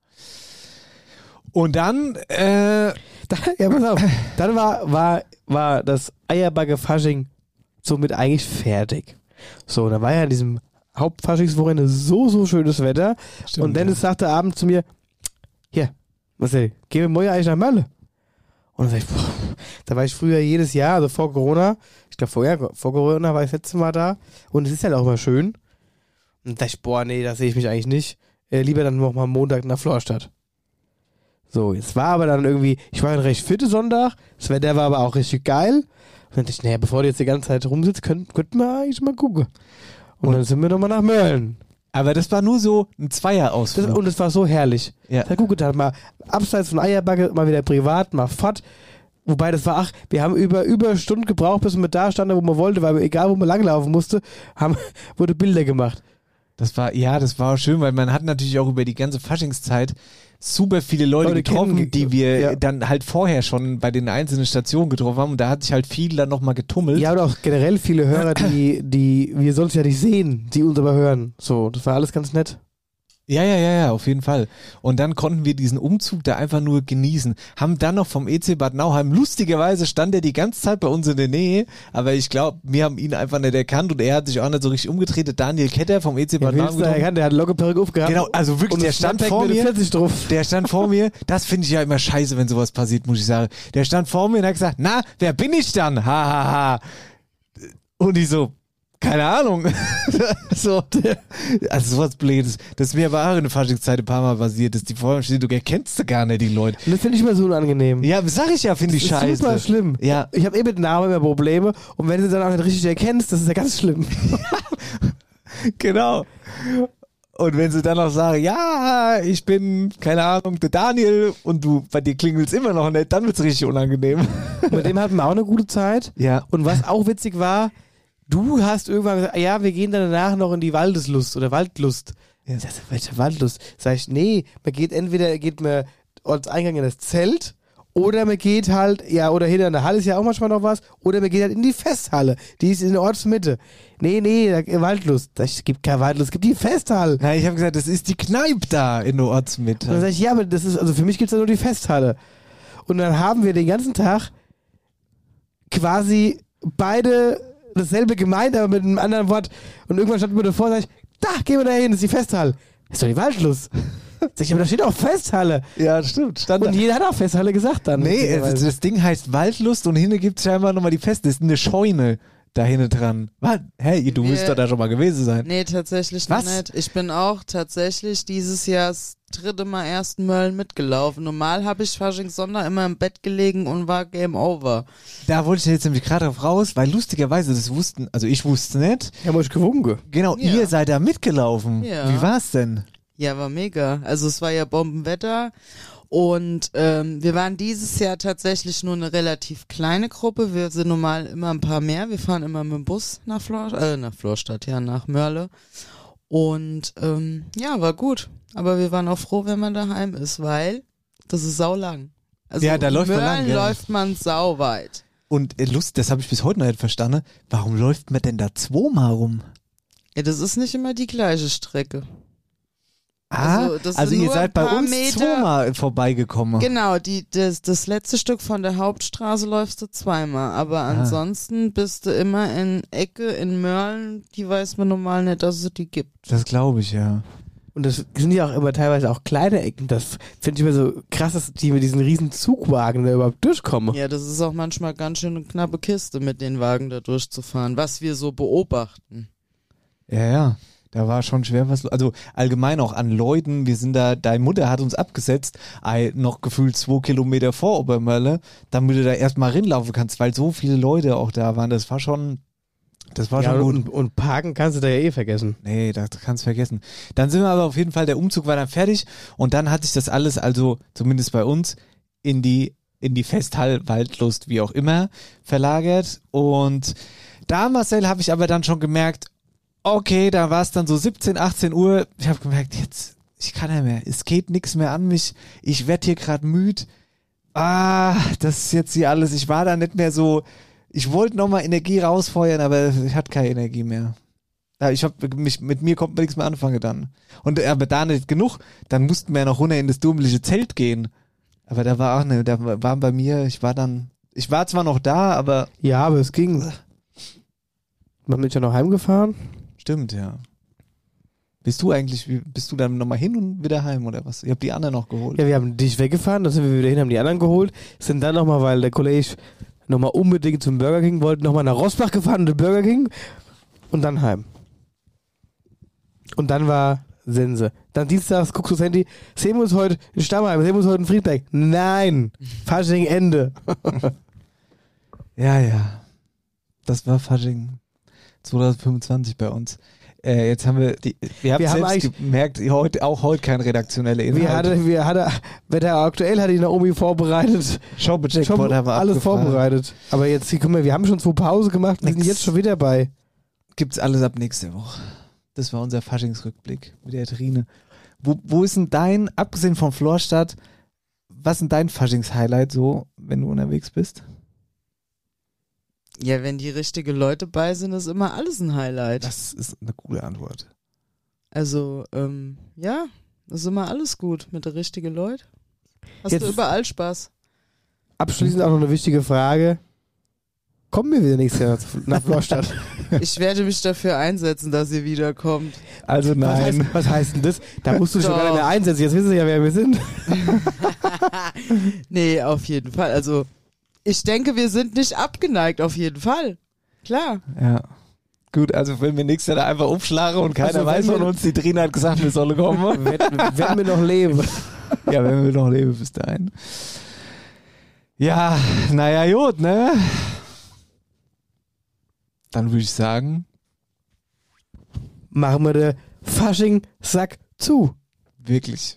Und dann, äh, Da, ja, pass auf, dann war, war, war das Eierbagge Fasching somit eigentlich fertig. So, und da war ja an diesem Hauptfaschingswochenende so, so schönes Wetter. Stimmt, und Dennis sagte abends zu mir, hier, Marcel, gehen wir morgen eigentlich nach Mölle? Und dann sag ich, boah, da war ich früher jedes Jahr, also vor Corona, ich glaube vorher, vor Corona war ich das letzte Mal da und es ist halt auch immer schön. Und da dachte ich, boah, nee, da sehe ich mich eigentlich nicht. Äh, lieber dann noch mal am Montag nach Florstadt. So, jetzt war aber dann irgendwie, ich war ein recht fitte Sonntag, das Wetter war aber auch richtig geil. Und dann dachte ich, naja, bevor du jetzt die ganze Zeit rumsitzt, könnten könnten wir eigentlich mal gucken. Und, Und- dann sind wir nochmal nach Mölln. aber das war nur so ein Das, Zweierausflug. und es war so herrlich. Ja. Da gut getan, mal abseits von Eierbacke, mal wieder privat, mal fort. Wobei das war, ach, wir haben über, über Stunden gebraucht, bis wir da standen, wo man wollte, weil wir, egal wo man langlaufen musste, haben, wurde Bilder gemacht. Das war, ja, das war auch schön, weil man hat natürlich auch über die ganze Faschingszeit super viele Leute Leute getroffen, kennen- die wir ja. dann halt vorher schon bei den einzelnen Stationen getroffen haben. Und da hat sich halt viel dann nochmal getummelt. Ja, und auch generell viele Hörer, die, die wir sonst ja nicht sehen, die uns aber hören. So, das war alles ganz nett. Ja, ja, ja, ja, auf jeden Fall. Und dann konnten wir diesen Umzug da einfach nur genießen. Haben dann noch vom E C Bad Nauheim, lustigerweise stand er die ganze Zeit bei uns in der Nähe, aber ich glaube, wir haben ihn einfach nicht erkannt und er hat sich auch nicht so richtig umgetreten. Daniel Ketter vom E C Ja, Bad willst Nauheim du getroffen. erkannt, der hat locker Perücke aufgehabt. Genau, also wirklich, und der das stand Snapback vor mit mir. vierzig drauf. Der stand vor mir, das finde ich ja immer scheiße, wenn sowas passiert, muss ich sagen. Der stand vor mir und hat gesagt, na, wer bin ich dann? Ha, ha, ha. Und ich so, Keine Ahnung. so, also sowas Blödes. Das ist mir aber auch in der Faschingszeit ein paar Mal passiert, dass die vor mir stehen, du erkennst du gar nicht die Leute. Und das finde ich immer so unangenehm. Ja, sag ich ja, finde ich das scheiße. ist super schlimm. Ja. Ich habe eh mit Namen immer Probleme und wenn du dann auch nicht richtig erkennst, das ist ja ganz schlimm. Genau. Und wenn sie dann noch sagen, ja, ich bin, keine Ahnung, der Daniel und du, bei dir klingelt's immer noch nicht, dann wird's richtig unangenehm. Mit dem hatten wir auch eine gute Zeit. Ja. Und was auch witzig war, du hast irgendwann gesagt, ja, wir gehen dann danach noch in die Waldeslust oder Waldlust. Ja. Ich dachte, welche Waldlust? Sag ich, nee, man geht entweder, geht man als Eingang in das Zelt oder man geht halt, ja, oder hinter der Halle ist ja auch manchmal noch was, oder man geht halt in die Festhalle, die ist in der Ortsmitte. Nee, nee, da, Waldlust. Sag ich, es gibt keine Waldlust, es gibt die Festhalle. Na, ich habe gesagt, das ist die Kneipe da in der Ortsmitte. Und dann sag ich, ja, aber das ist, also für mich gibt's da nur die Festhalle. Und dann haben wir den ganzen Tag quasi beide dasselbe gemeint, aber mit einem anderen Wort. Und irgendwann stand mir davor, sag ich, da, gehen wir da hin, das ist die Festhalle. Das ist doch die Waldlust. Sag ich, aber da steht auch Festhalle. Ja, stimmt. Stand Und da. jeder hat auch Festhalle gesagt dann. Nee, also das Ding heißt Waldlust und hinten gibt's scheinbar nochmal die Fest. Das ist eine Scheune da hinten dran. Was? Hey, du Wir- müsst doch da schon mal gewesen sein. Nee, tatsächlich Was? noch nicht. Ich bin auch tatsächlich dieses Jahr das dritte Mal erst in Mölln mitgelaufen. Normal habe ich Faschingssonntag immer im Bett gelegen und war Game Over. Da wollte ich jetzt nämlich gerade drauf raus, weil lustigerweise, das wussten, also ich wusste es nicht. Ja, muss ich gewunken. Genau, Ja. ihr seid da mitgelaufen. Ja. Wie war's denn? Ja, war mega. Also es war ja Bombenwetter und ähm, wir waren dieses Jahr tatsächlich nur eine relativ kleine Gruppe. Wir sind normal immer ein paar mehr. Wir fahren immer mit dem Bus nach Flor äh, nach Florstadt, ja, nach Mörle. Und ähm, ja, war gut. Aber wir waren auch froh, wenn man daheim ist, weil das ist saulang. Also Ja, da in läuft man Mörlen lang, ja. läuft man sauweit. Und äh, Lust, das habe ich bis heute noch nicht verstanden. Warum läuft man denn da zweimal rum? Ja, das ist nicht immer die gleiche Strecke. Ah, Also, das also sind ihr nur seid ein bei paar uns Meter. zweimal vorbeigekommen. Genau, die, das, das letzte Stück von der Hauptstraße läufst du zweimal, aber Ah. ansonsten bist du immer in Ecke, in Mörlen, die weiß man normal nicht, dass es die gibt. Das glaube ich, ja. Und das sind ja auch immer teilweise auch kleine Ecken. Das finde ich immer so krass, dass die mit diesen riesen Zugwagen da überhaupt durchkommen. Ja, das ist auch manchmal ganz schön eine knappe Kiste, mit den Wagen da durchzufahren, was wir so beobachten. Ja, ja. Da war schon schwer was, also allgemein auch an Leuten, wir sind da, deine Mutter hat uns abgesetzt, ey, noch gefühlt zwei Kilometer vor Obermölle, damit du da erstmal rinlaufen kannst, weil so viele Leute auch da waren, das war schon, das war Ja, schon gut. und, und parken kannst du da ja eh vergessen. Nee, das kannst du vergessen. Dann sind wir aber auf jeden Fall, der Umzug war dann fertig und dann hat sich das alles, also zumindest bei uns, in die, in die Festhall, Waldlust, wie auch immer, verlagert und da, Marcel, habe ich aber dann schon gemerkt, okay, da war es dann so siebzehn, achtzehn Uhr. Ich habe gemerkt, jetzt, ich kann nicht mehr. Es geht nichts mehr an mich. Ich werd hier gerade müde. Ah, das ist jetzt hier alles. Ich war da nicht mehr so. Ich wollte nochmal Energie rausfeuern, aber ich hatte keine Energie mehr. Ja, ich hab mich, mit mir kommt man nichts mehr anfangen dann. Und aber da nicht genug. Dann mussten wir ja noch runter in das dummliche Zelt gehen. Aber da war auch ne, da waren bei mir, ich war dann, ich war zwar noch da, aber Ja, aber es ging. Man ist ja noch heimgefahren. stimmt, ja. Bist du eigentlich, wie- bist du dann nochmal hin und wieder heim oder was? Ich hab die anderen noch geholt. Ja, wir haben dich weggefahren, dann sind wir wieder hin, haben die anderen geholt, sind dann nochmal, weil der Kollege nochmal unbedingt zum Burger King wollte, nochmal nach Rossbach gefahren, den Burger King und dann heim. Und dann war Sense. Dann dienstags guckst du das Handy, sehen wir uns heute in Stammheim, sehen wir uns heute in Friedberg. Nein, Fasching Ende. Ja, ja. Das war Fasching zwanzig fünfundzwanzig bei uns. Äh, jetzt haben wir, die, wir haben Wir haben selbst eigentlich- gemerkt, heute, auch heute keine redaktionelle Inhalte. Wir hatte, wir hatte, Wetter aktuell hatte die Naomi vorbereitet. Showcheck Schon haben wir alles abgefragt. vorbereitet. Aber jetzt, guck mal, wir haben schon zwei Pause gemacht, wir sind Nix. jetzt schon wieder bei. Gibt's alles ab nächste Woche. Das war unser Faschingsrückblick mit der Trine. Wo, wo ist denn dein, abgesehen von Florstadt, was ist denn dein Faschings-Highlight so, wenn du unterwegs bist? Ja, wenn die richtigen Leute bei sind, ist immer alles ein Highlight. Das ist eine coole Antwort. Also, ähm, ja, ist immer alles gut mit den richtigen Leuten. Hast Jetzt- du überall Spaß. Abschließend auch noch eine wichtige Frage. Kommen wir wieder nächstes Jahr zu- nach Florstadt? Ich werde mich dafür einsetzen, dass ihr wiederkommt. Also Was heißt, nein. was heißt denn das? Da musst du schon Doch. gar nicht mehr einsetzen. Jetzt wissen Sie ja, wer wir sind. Nee, auf jeden Fall. Also, ich denke, wir sind nicht abgeneigt, auf jeden Fall. Klar. Ja. Gut, also wenn wir nächstes Jahr da einfach umschlagen und keiner Also, wenn weiß von wir- uns, die Trina hat gesagt, wir sollen kommen. Wenn, wenn wir noch leben. Ja, wenn wir noch leben bis dahin. Ja, naja, gut, ne? Dann würde ich sagen, Machen wir den Fasching-Sack zu. wirklich.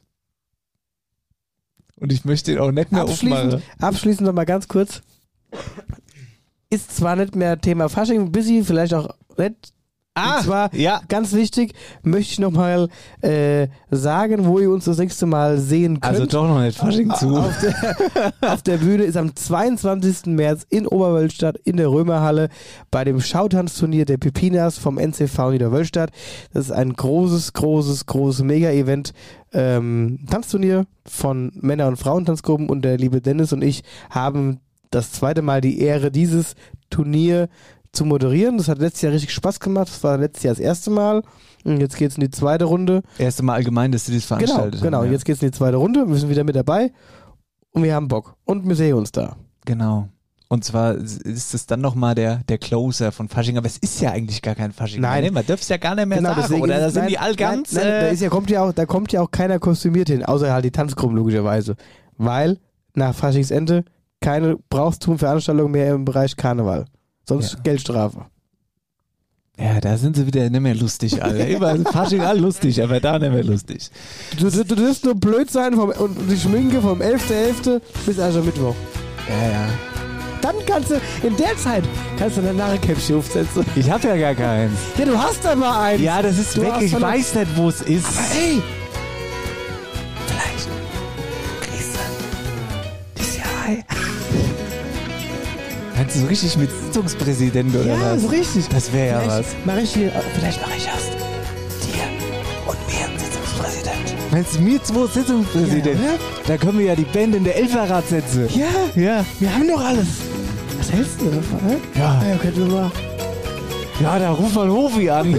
Und ich möchte ihn auch nicht mehr Abschließend, aufmachen. abschließend noch mal ganz kurz. Ist zwar nicht mehr Thema Fasching, busy, vielleicht auch nicht. Ah, Und zwar, ja. ganz wichtig, möchte ich noch mal äh, sagen, wo ihr uns das nächste Mal sehen könnt. Also doch noch nicht Fasching zu. Auf der, auf der Bühne ist am zweiundzwanzigsten März in Oberwölstadt in der Römerhalle bei dem Schautanzturnier der Pepinas vom N C V Niederwölstadt. Das ist ein großes, großes, großes Mega-Event. Ähm, Tanzturnier von Männer- und Frauentanzgruppen und der liebe Dennis und ich haben das zweite Mal die Ehre, dieses Turnier zu moderieren. Das hat letztes Jahr richtig Spaß gemacht. Das war letztes Jahr das erste Mal. Und jetzt geht es in die zweite Runde. Erste Mal allgemein, dass sie das Genau, veranstaltet genau. haben. Ja. Jetzt geht es in die zweite Runde. Wir sind wieder mit dabei. Und wir haben Bock. Und wir sehen uns da. Genau. Und zwar ist es dann nochmal der, der Closer von Fasching, aber es ist ja eigentlich gar kein Fasching. Nein. mehr, ne? Man dürfte es ja gar nicht mehr Genau, sagen, deswegen oder? ist Da es- sind nein, die all ganz... Nein, nein, da, äh, ist ja, kommt ja auch, da kommt ja auch keiner kostümiert hin, außer halt die Tanzgruppen logischerweise. Weil nach Faschingsende keine Brauchtumveranstaltung mehr im Bereich Karneval. Sonst Ja. Geldstrafe. ja, da sind sie wieder nicht mehr lustig, Alter. Immer Fasching all lustig, aber da nicht mehr lustig. Du, du, du wirst nur blöd sein vom, und die Schminke vom elften elften bis Aschermittwoch. Ja, ja. Dann kannst du, in der Zeit, kannst du dein Narrenkäppchen aufsetzen. Ich hab ja gar keins. Ja, du hast da mal eins. Ja, das ist Du weg. hast Ich doch noch- weiß nicht, wo es ist. Ey, Vielleicht kriegst du dieses Jahr Ei. Meinst du so richtig mit Sitzungspräsident oder ja, was? so richtig. Das wäre ja was. Vielleicht mach ich hier, vielleicht mache ich erst dir und mir einen Sitzungspräsident. Meinst du mir zwei Sitzungspräsident? Ja, Da können wir ja die Band in der Elferrad setzen. Ja, Ja. wir haben doch alles. Was hältst du davon, ne? Ja. Ja, könnten wir mal. Ja, da ruf mal Hofi an.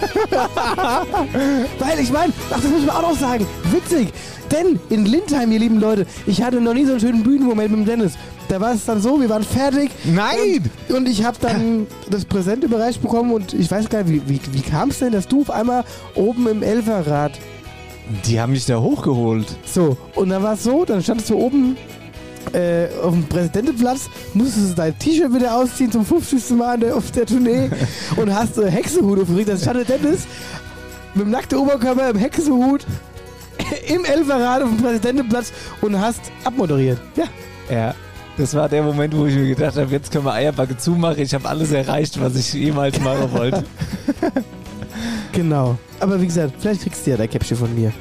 Weil ich meine, ach, das muss man auch noch sagen, witzig. Denn in Lindheim, ihr lieben Leute, ich hatte noch nie so einen schönen Bühnenmoment mit dem Dennis. Da war es dann so, wir waren fertig. Nein! Und, und ich habe dann das Präsent überreicht bekommen und ich weiß gar nicht, wie, wie, wie kam es denn, dass du auf einmal oben im Elferrad Die haben mich da hochgeholt. so, und dann war es so, dann standest du oben äh, auf dem Präsidentenplatz, musstest du dein T-Shirt wieder ausziehen zum fünfzigsten Mal in der, auf der Tournee und hast äh, Hexenhut aufgeregt. Das stand der Dennis mit dem nackten Oberkörper im Hexenhut im Elferrad auf dem Präsidentenplatz und hast abmoderiert. Ja. Ja. Das war der Moment, wo ich mir gedacht habe, jetzt können wir Eierbacke zumachen. Ich habe alles erreicht, was ich jemals machen wollte. Genau. Aber wie gesagt, vielleicht kriegst du ja dein Käppchen von mir.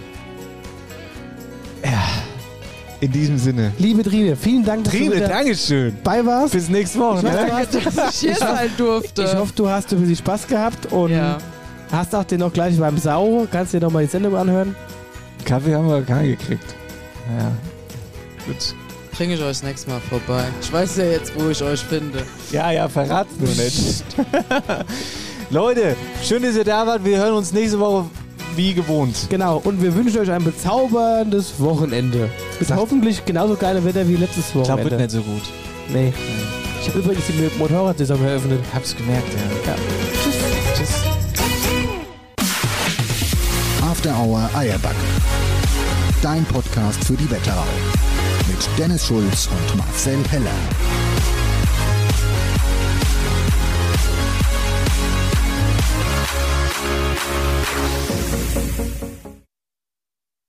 In diesem Sinne. Liebe Trine, vielen Dank, dass du Trine, wieder Dankeschön. dabei warst. Bis nächste Woche. Ich hoffe, Ne? du hast, Dass ich hier sein durfte. ich hoffe, du hast ein bisschen Spaß gehabt und ja. hast auch den noch gleich beim Sau. Kannst dir nochmal die Sendung anhören. Kaffee haben wir keinen gekriegt. Ja. Gut. Bringe ich euch das nächste Mal vorbei. Ich weiß ja jetzt, wo ich euch finde. Ja, ja, verrat's nur nicht. Leute, schön, dass ihr da wart. Wir hören uns nächste Woche wie gewohnt. Genau, und wir wünschen euch ein bezauberndes Wochenende. Mit Sag- hoffentlich genauso geile Wetter wie letztes Ich glaube, Wochenende. wird nicht so gut. Nee. Ich habe übrigens die Motorradsaison eröffnet. Hab's gemerkt, ja. Ja. Tschüss. After Hour Eierbacke. Dein Podcast für die Wetterau. Mit Dennis Schulz und Marcel Heller.